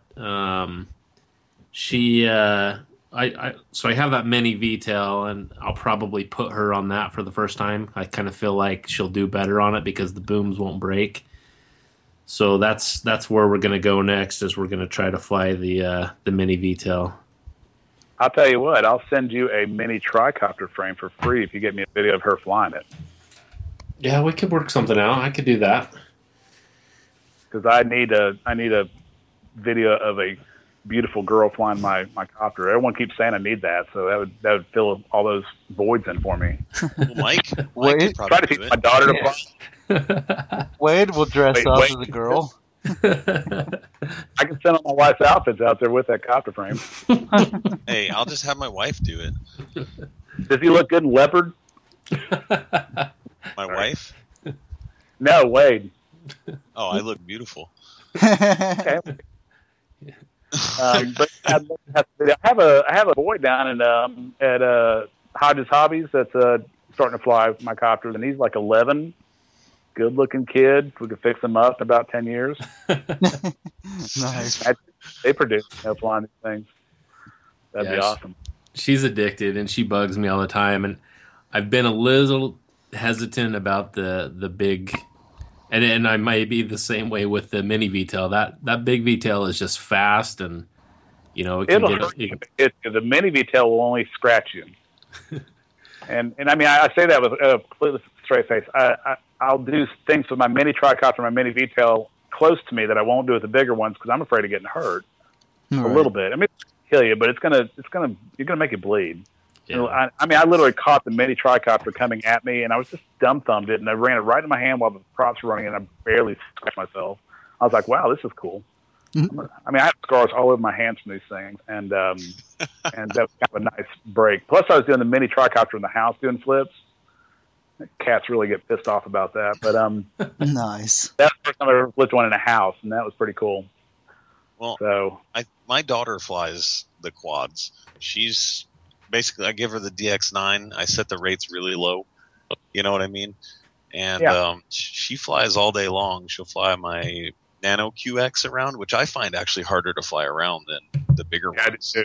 she so I have that mini V-tail, and I'll probably put her on that for the first time. I kind of feel like she'll do better on it because the booms won't break. So that's where we're going to go next, is we're going to try to fly the mini V-tail. I'll tell you what, I'll send you a mini tricopter frame for free if you get me a video of her flying it. Yeah, we could work something out. I could do that. Because I need a video of a beautiful girl flying my copter. Everyone keeps saying I need that, so that would fill all those voids in for me. Well, Mike could probably try to teach my daughter to fly. Wade will dress up as a girl. I can send all my wife's outfits out there with that copter frame. Hey, I'll just have my wife do it. Does he look good in leopard? My wife? No, Wade. Oh, I look beautiful. Okay. But I have a boy down at Hodges Hobbies that's starting to fly my copters, and he's like 11. Good looking kid. We could fix him up in about 10 years. Nice. They produce flying these things. That'd be awesome. She's addicted, and she bugs me all the time. And I've been a little hesitant about the big And I might be the same way with the mini VTail. That big VTail is just fast, and the mini VTail will only scratch you. and I mean, I say that with a completely straight face. I'll do things with my mini tricopter, my mini VTail close to me that I won't do with the bigger ones because I'm afraid of getting hurt a little bit. I mean, it's gonna kill you, but you're gonna make it bleed. Yeah. I literally caught the mini tricopter coming at me, and I was just dumb-thumbed it, and I ran it right in my hand while the props were running, and I barely scratched myself. I was like, wow, this is cool. I have scars all over my hands from these things, and that was kind of a nice break. Plus, I was doing the mini tricopter in the house doing flips. Cats really get pissed off about that, but nice. That's the first time I ever flipped one in a house, and that was pretty cool. Well, my daughter flies the quads. She's basically, I give her the DX9. I set the rates really low. You know what I mean? And she flies all day long. She'll fly my Nano QX around, which I find actually harder to fly around than the bigger ones. I do too.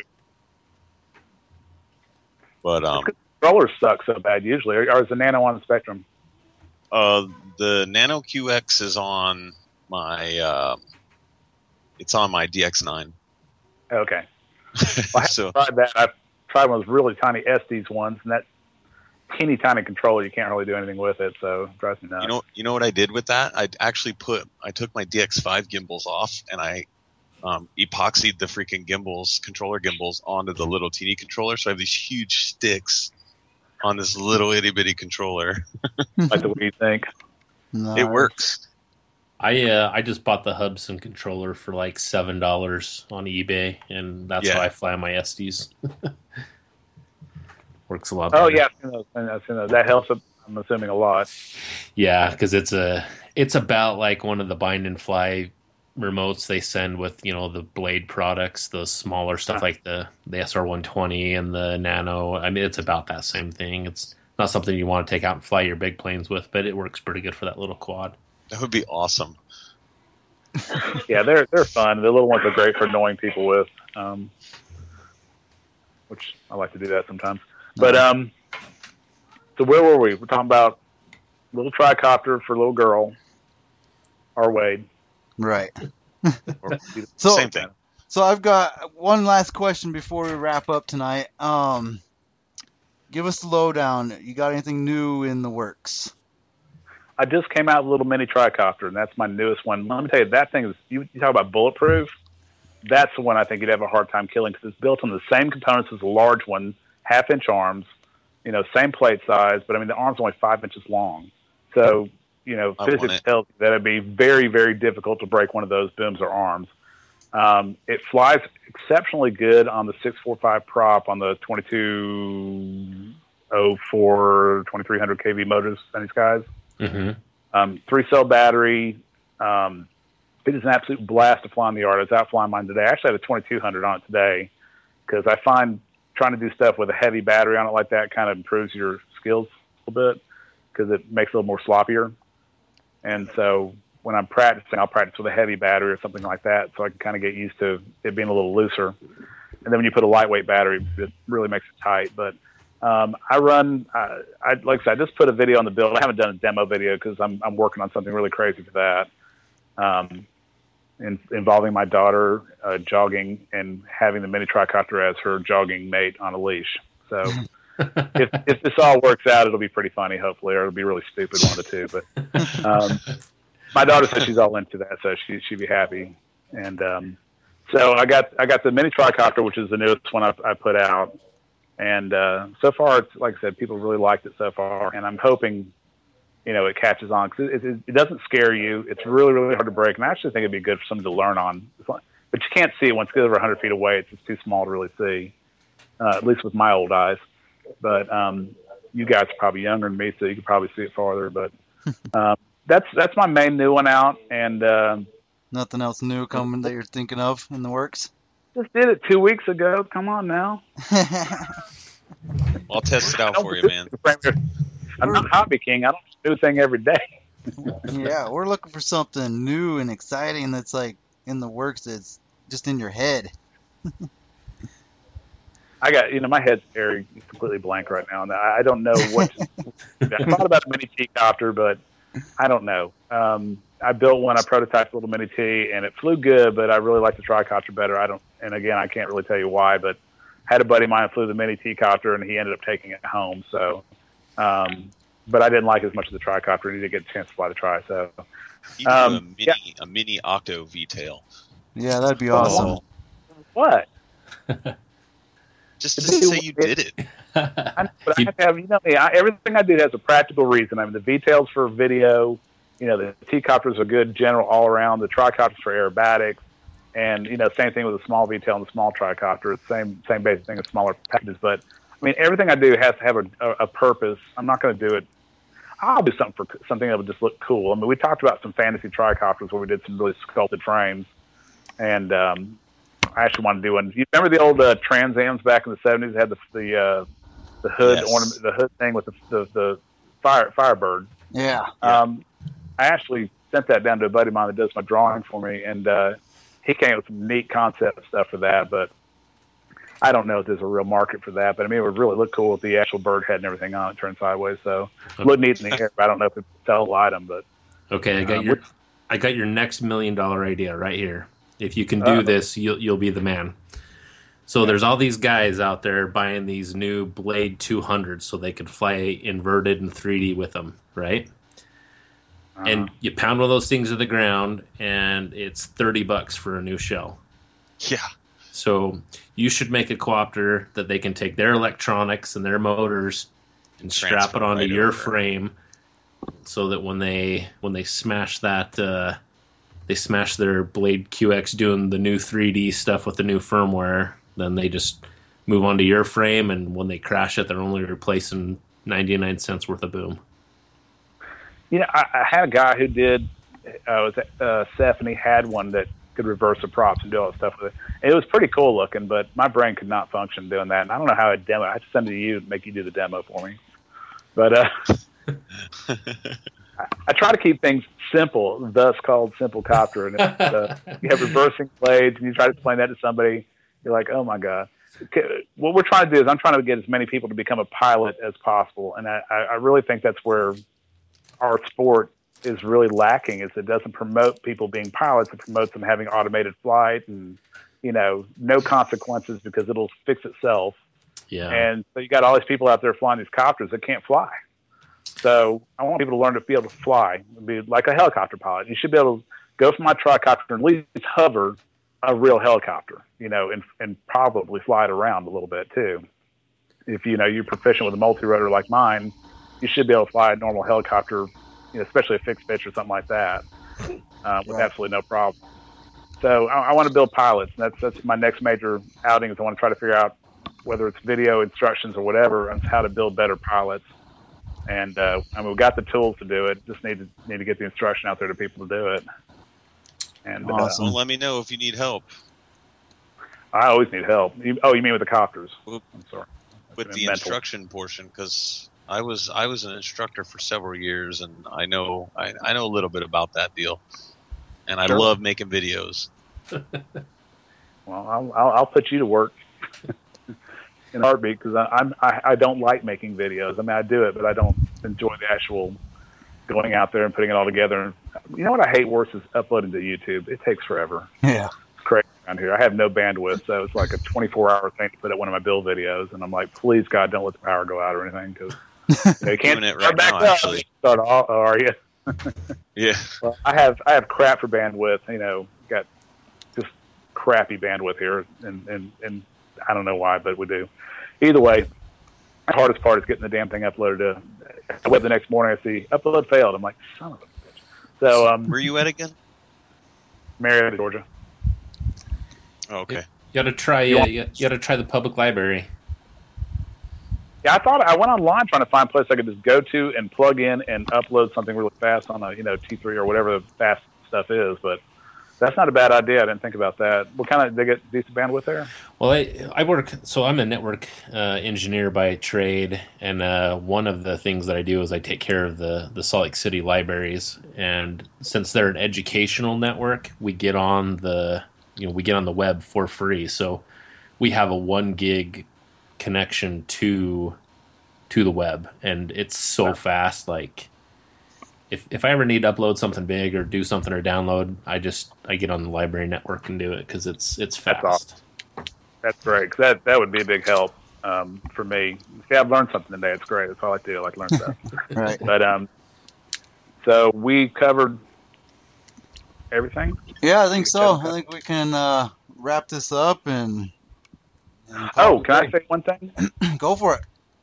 But controllers suck so bad usually. Or is the Nano on the spectrum? The Nano QX is on my it's on my DX9. Okay. Well, I haven't tried that. I've tried one of those really tiny Estes ones, and that teeny tiny controller, you can't really do anything with it, so it drives me nuts. You know what I did with that? I took my DX5 gimbals off, and I epoxied the freaking controller gimbals onto the little teeny controller, so I have these huge sticks on this little itty bitty controller. Like the way you think. Nice. It works. I just bought the Hubsan controller for like $7 on eBay, and that's how I fly my Estes. Works a lot better. Oh yeah, I've seen those. That helps. I'm assuming a lot. Yeah, because it's about like one of the bind and fly remotes they send with the Blade products, the smaller stuff like the SR120 and the Nano. I mean, it's about that same thing. It's not something you want to take out and fly your big planes with, but it works pretty good for that little quad. That would be awesome. Yeah, they're fun. The little ones are great for annoying people with, which I like to do that sometimes. But so where were we? We're talking about little tricopter for little girl, our Wade. Right. Same thing. So I've got one last question before we wrap up tonight. Give us the lowdown. You got anything new in the works? I just came out with a little mini tricopter, and that's my newest one. Let me tell you, that thing is, you talk about bulletproof, that's the one I think you'd have a hard time killing because it's built on the same components as a large one, 1/2-inch arms, same plate size, but I mean, the arm's only 5 inches long. So, physics tells you that it'd be very, very difficult to break one of those booms or arms. It flies exceptionally good on the 645 prop on the 2204, 2300 kV motors, Sunny Skies. Mm-hmm. 3-cell battery. It is an absolute blast to fly in the yard. I was out flying mine today. I actually have a 2200 on it today because I find trying to do stuff with a heavy battery on it like that kind of improves your skills a little bit because it makes it a little more sloppier. And so when I'm practicing, I'll practice with a heavy battery or something like that so I can kind of get used to it being a little looser. And then when you put a lightweight battery, it really makes it tight. But I run, like I said, I just put a video on the build. I haven't done a demo video because I'm working on something really crazy for that, involving my daughter jogging and having the mini tricopter as her jogging mate on a leash. So if this all works out, it'll be pretty funny, hopefully, or it'll be really stupid, one of the two. But my daughter says she's all into that, so she'd be happy. And so I got the mini tricopter, which is the newest one I put out. And so far, it's, like I said, people really liked it so far, and I'm hoping, it catches on because it doesn't scare you. It's really, really hard to break, and I actually think it'd be good for someone to learn on. But you can't see it once it gets over 100 feet away. It's just too small to really see, at least with my old eyes. But you guys are probably younger than me, so you could probably see it farther. But that's my main new one out, and nothing else new coming that you're thinking of in the works? Just did it 2 weeks ago. Come on now. I'll test it out for you, man. I'm not Hobby King. I don't do a thing every day. Yeah, we're looking for something new and exciting that's like in the works that's just in your head. I got, my head's very completely blank right now, and I don't know what to, I thought about the mini T-copter, but I don't know. I built one. I prototyped a little Mini T, and it flew good, but I really like the tricopter better. And again, I can't really tell you why, but I had a buddy of mine who flew the Mini T copter, and he ended up taking it home. So, but I didn't like it as much as the tricopter, and he didn't get a chance to fly the tri. So, you do a mini Octo V-tail. Yeah, that'd be awesome. What? Just to say you did it. But I have to have, you know me, everything I do has a practical reason. I mean, the V-tails for video, you know, the T-copters are good general all around, the tricopters for aerobatics, and, you know, same thing with the small V-tail and the small tricopter. Same basic thing as smaller packages. But, I mean, everything I do has to have a purpose. I'm not going to do it. I'll do something that would just look cool. I mean, we talked about some fantasy tricopters where we did some really sculpted frames. And I actually want to do one. You remember the old Trans Ams back in the 70s? They had the hood ornament, the hood thing with the Firebird. Yeah. I actually sent that down to a buddy of mine that does my drawing for me, and he came up with some neat concept stuff for that. But I don't know if there's a real market for that. But I mean, it would really look cool with the actual bird head and everything on it turned sideways. So it looked neat in the air. But I don't know if it's a sellable item. But okay, I got your next $1 million idea right here. If you can do this, you'll be the man. So there's all these guys out there buying these new Blade 200s so they could fly inverted and 3D with them, right? And you pound one of those things to the ground, and it's $30 for a new shell. Yeah. So you should make a quopter that they can take their electronics and their motors and strap it onto your frame, so that when they smash that. They smash their Blade QX doing the new 3D stuff with the new firmware, then they just move onto your frame, and when they crash it, they're only replacing 99 cents worth of boom. You know, I had a guy who did, Seth, and he had one that could reverse the props and do all that stuff with it. And it was pretty cool looking, but my brain could not function doing that. And I don't know how I'd demo it. I had to send it to you and make you do the demo for me. But I try to keep things simple, thus called Simple Copter. And you have reversing blades, and you try to explain that to somebody, you're like, oh my God. What we're trying to do is I'm trying to get as many people to become a pilot as possible. And I really think that's where our sport is really lacking, is it doesn't promote people being pilots. It promotes them having automated flight and, you know, no consequences because it'll fix itself. Yeah. And so you got all these people out there flying these copters that can't fly. So I want people to learn to be able to fly, be like a helicopter pilot. You should be able to go from my tricopter and at least hover a real helicopter, you know, and probably fly it around a little bit too. If, you know, you're proficient with a multi-rotor like mine, you should be able to fly a normal helicopter, you know, especially a fixed pitch or something like that, with absolutely no problem. So I want to build pilots. And that's my next major outing, is I want to try to figure out whether it's video instructions or whatever on how to build better pilots. And I mean, we've got the tools to do it. Just need to get the instruction out there to people to do it. And awesome. Let me know if you need help. I always need help. You mean with the copters? I'm sorry. With the instruction portion, because I was an instructor for several years, and I know a little bit about that deal. And I love making videos. Well, I'll put you to work in a heartbeat, because I don't like making videos. I mean, I do it, but I don't enjoy the actual going out there and putting it all together. You know what I hate worse is uploading to YouTube. It takes forever. Yeah. It's crazy around here. I have no bandwidth, so it's like a 24-hour thing to put up one of my build videos, and I'm like, please, God, don't let the power go out or anything, because you can't doing it right now, actually. Start all, are you? Yeah. Well, I have crap for bandwidth. You know, got just crappy bandwidth here, and I don't know why, but we do. Either way, the hardest part is getting the damn thing uploaded. I wake the next morning, I see upload failed. I'm like, son of a bitch. So, where are you at again? Marietta, Georgia. Oh, okay. You got to try. You got to try the public library. Yeah, I went online trying to find a place I could just go to and plug in and upload something really fast on a T3 or whatever the fast stuff is, but that's not a bad idea. I didn't think about that. What kind of, they get decent bandwidth there? Well, I work, so I'm a network engineer by trade, and one of the things that I do is I take care of the Salt Lake City libraries, and since they're an educational network, we get on the web for free. So we have a 1 gig connection to the web, and it's so fast. Like, if I ever need to upload something big or do something or download, I get on the library network and do it because it's fast. That's awesome. That's great. 'Cause that would be a big help for me. See, I've learned something today. It's great. That's all I do. I like to learn stuff. Right. But so we covered everything. Yeah, I think so. I think we can wrap this up and can I say one thing? Go for it.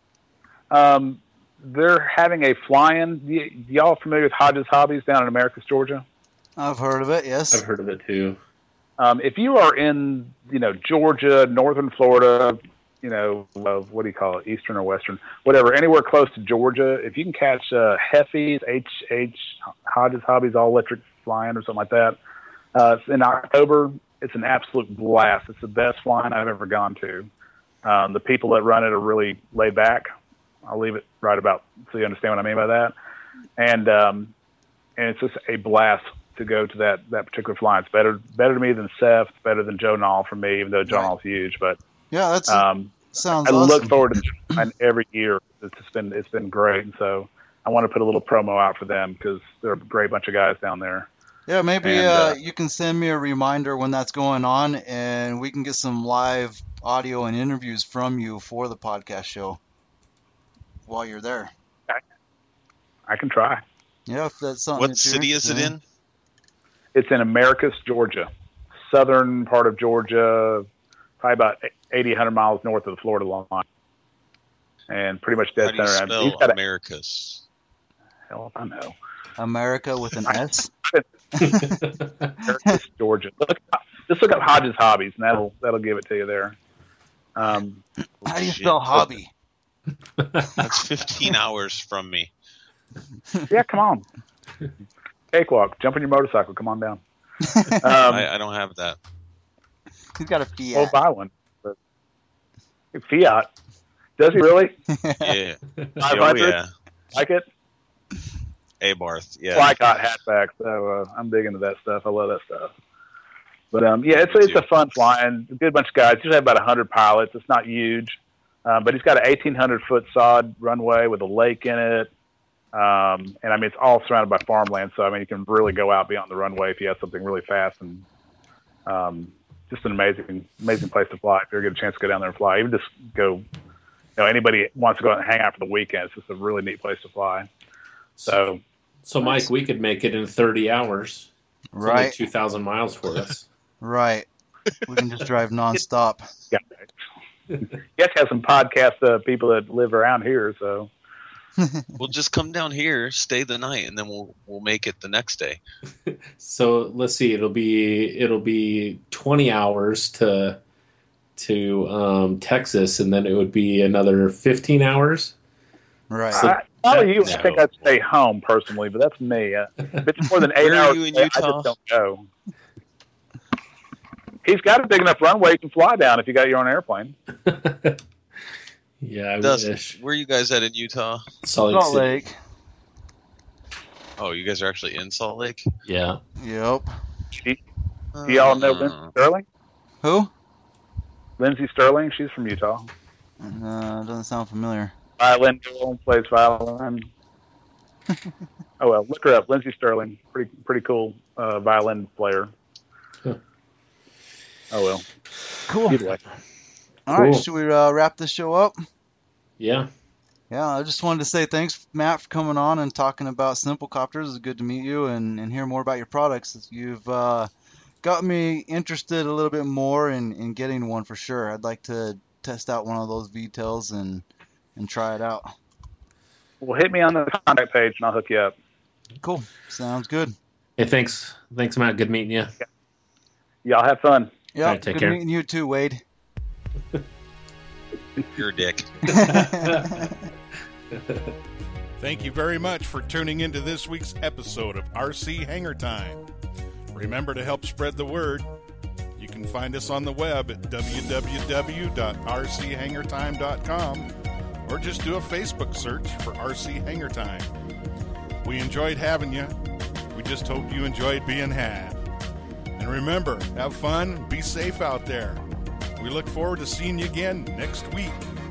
They're having a fly-in. Y'all familiar with Hodges Hobbies down in Americus, Georgia? I've heard of it, yes. I've heard of it too. If you are in, Georgia, northern Florida, what do you call it, eastern or western, whatever, anywhere close to Georgia, if you can catch Heffy's, Hodges Hobbies all-electric fly-in or something like that, in October, it's an absolute blast. It's the best fly-in I've ever gone to. The people that run it are really laid back. I'll leave it right about so you understand what I mean by that. And it's just a blast to go to that particular fly. It's better to me than Seth, better than Joe Nall for me, even though Joe Nall's huge. But yeah, that's sounds. I awesome. look forward to it every year. It's been great, and so I want to put a little promo out for them because they're a great bunch of guys down there. Yeah, maybe you can send me a reminder when that's going on, and we can get some live audio and interviews from you for the podcast show while you're there. I can try. Yeah, if that's something. What city is it in? It's in Americus, Georgia, southern part of Georgia, probably about 80, 100 miles north of the Florida line, and pretty much dead center. How do you spell Americus? Hell if I know. America with an S. Americus, Georgia. Just look up Hodges Hobbies, and that'll give it to you there. How do you spell hobby? That's 15 hours from me. Yeah, come on. Cakewalk. Jump on your motorcycle. Come on down. I don't have that. He's got a Fiat. Well, buy one. But Fiat. Does he really? Yeah. 500? Yeah. Like it? Hey, Barth. Yeah. Flycott hatchback. So I'm big into that stuff. I love that stuff. But yeah, it's a fun flying. A good bunch of guys. Usually have about 100 pilots. It's not huge. But he's got an 1,800-foot sod runway with a lake in it. And I mean, it's all surrounded by farmland. So, I mean, you can really go out beyond the runway if you have something really fast. And just an amazing place to fly. If you ever get a chance to go down there and fly, even just go, anybody wants to go out and hang out for the weekend. It's just a really neat place to fly. So Mike, we could make it in 30 hours. It's right. only 2,000 miles for us. Right. We can just drive nonstop. Yeah. You have to have some podcast people that live around here, so. We'll just come down here, stay the night, and then we'll make it the next day. So let's see, it'll be 20 hours to Texas, and then it would be another 15 hours. Right. So I think I'd stay home personally, but that's me. If it's more than 8 Where hours, are you in Utah? I just don't go. He's got a big enough runway you can fly down if you got your own airplane. Yeah, I wish. Where are you guys at in Utah? Salt Lake. Oh, you guys are actually in Salt Lake? Yeah. Yep. Do y'all know Lindsey Sterling? Who? Lindsey Sterling. She's from Utah. Doesn't sound familiar. Violin girl, plays violin. Oh well, look her up. Lindsey Sterling, pretty cool violin player. Huh. Oh well, cool. Either way. All right, should we wrap this show up? Yeah. Yeah, I just wanted to say thanks, Matt, for coming on and talking about Simplecopters. It's good to meet you and hear more about your products. You've got me interested a little bit more in getting one for sure. I'd like to test out one of those V-tails and try it out. Well, hit me on the contact page and I'll hook you up. Cool. Sounds good. Hey, thanks, Matt. Good meeting you. Yeah. Y'all have fun. Yeah, right, take good care. meeting you too, Wade. You're a dick. Thank you very much for tuning into this week's episode of RC Hangar Time. Remember to help spread the word. You can find us on the web at www.rchangertime.com or just do a Facebook search for RC Hangar Time. We enjoyed having you. We just hope you enjoyed being had. And remember, have fun, be safe out there. We look forward to seeing you again next week.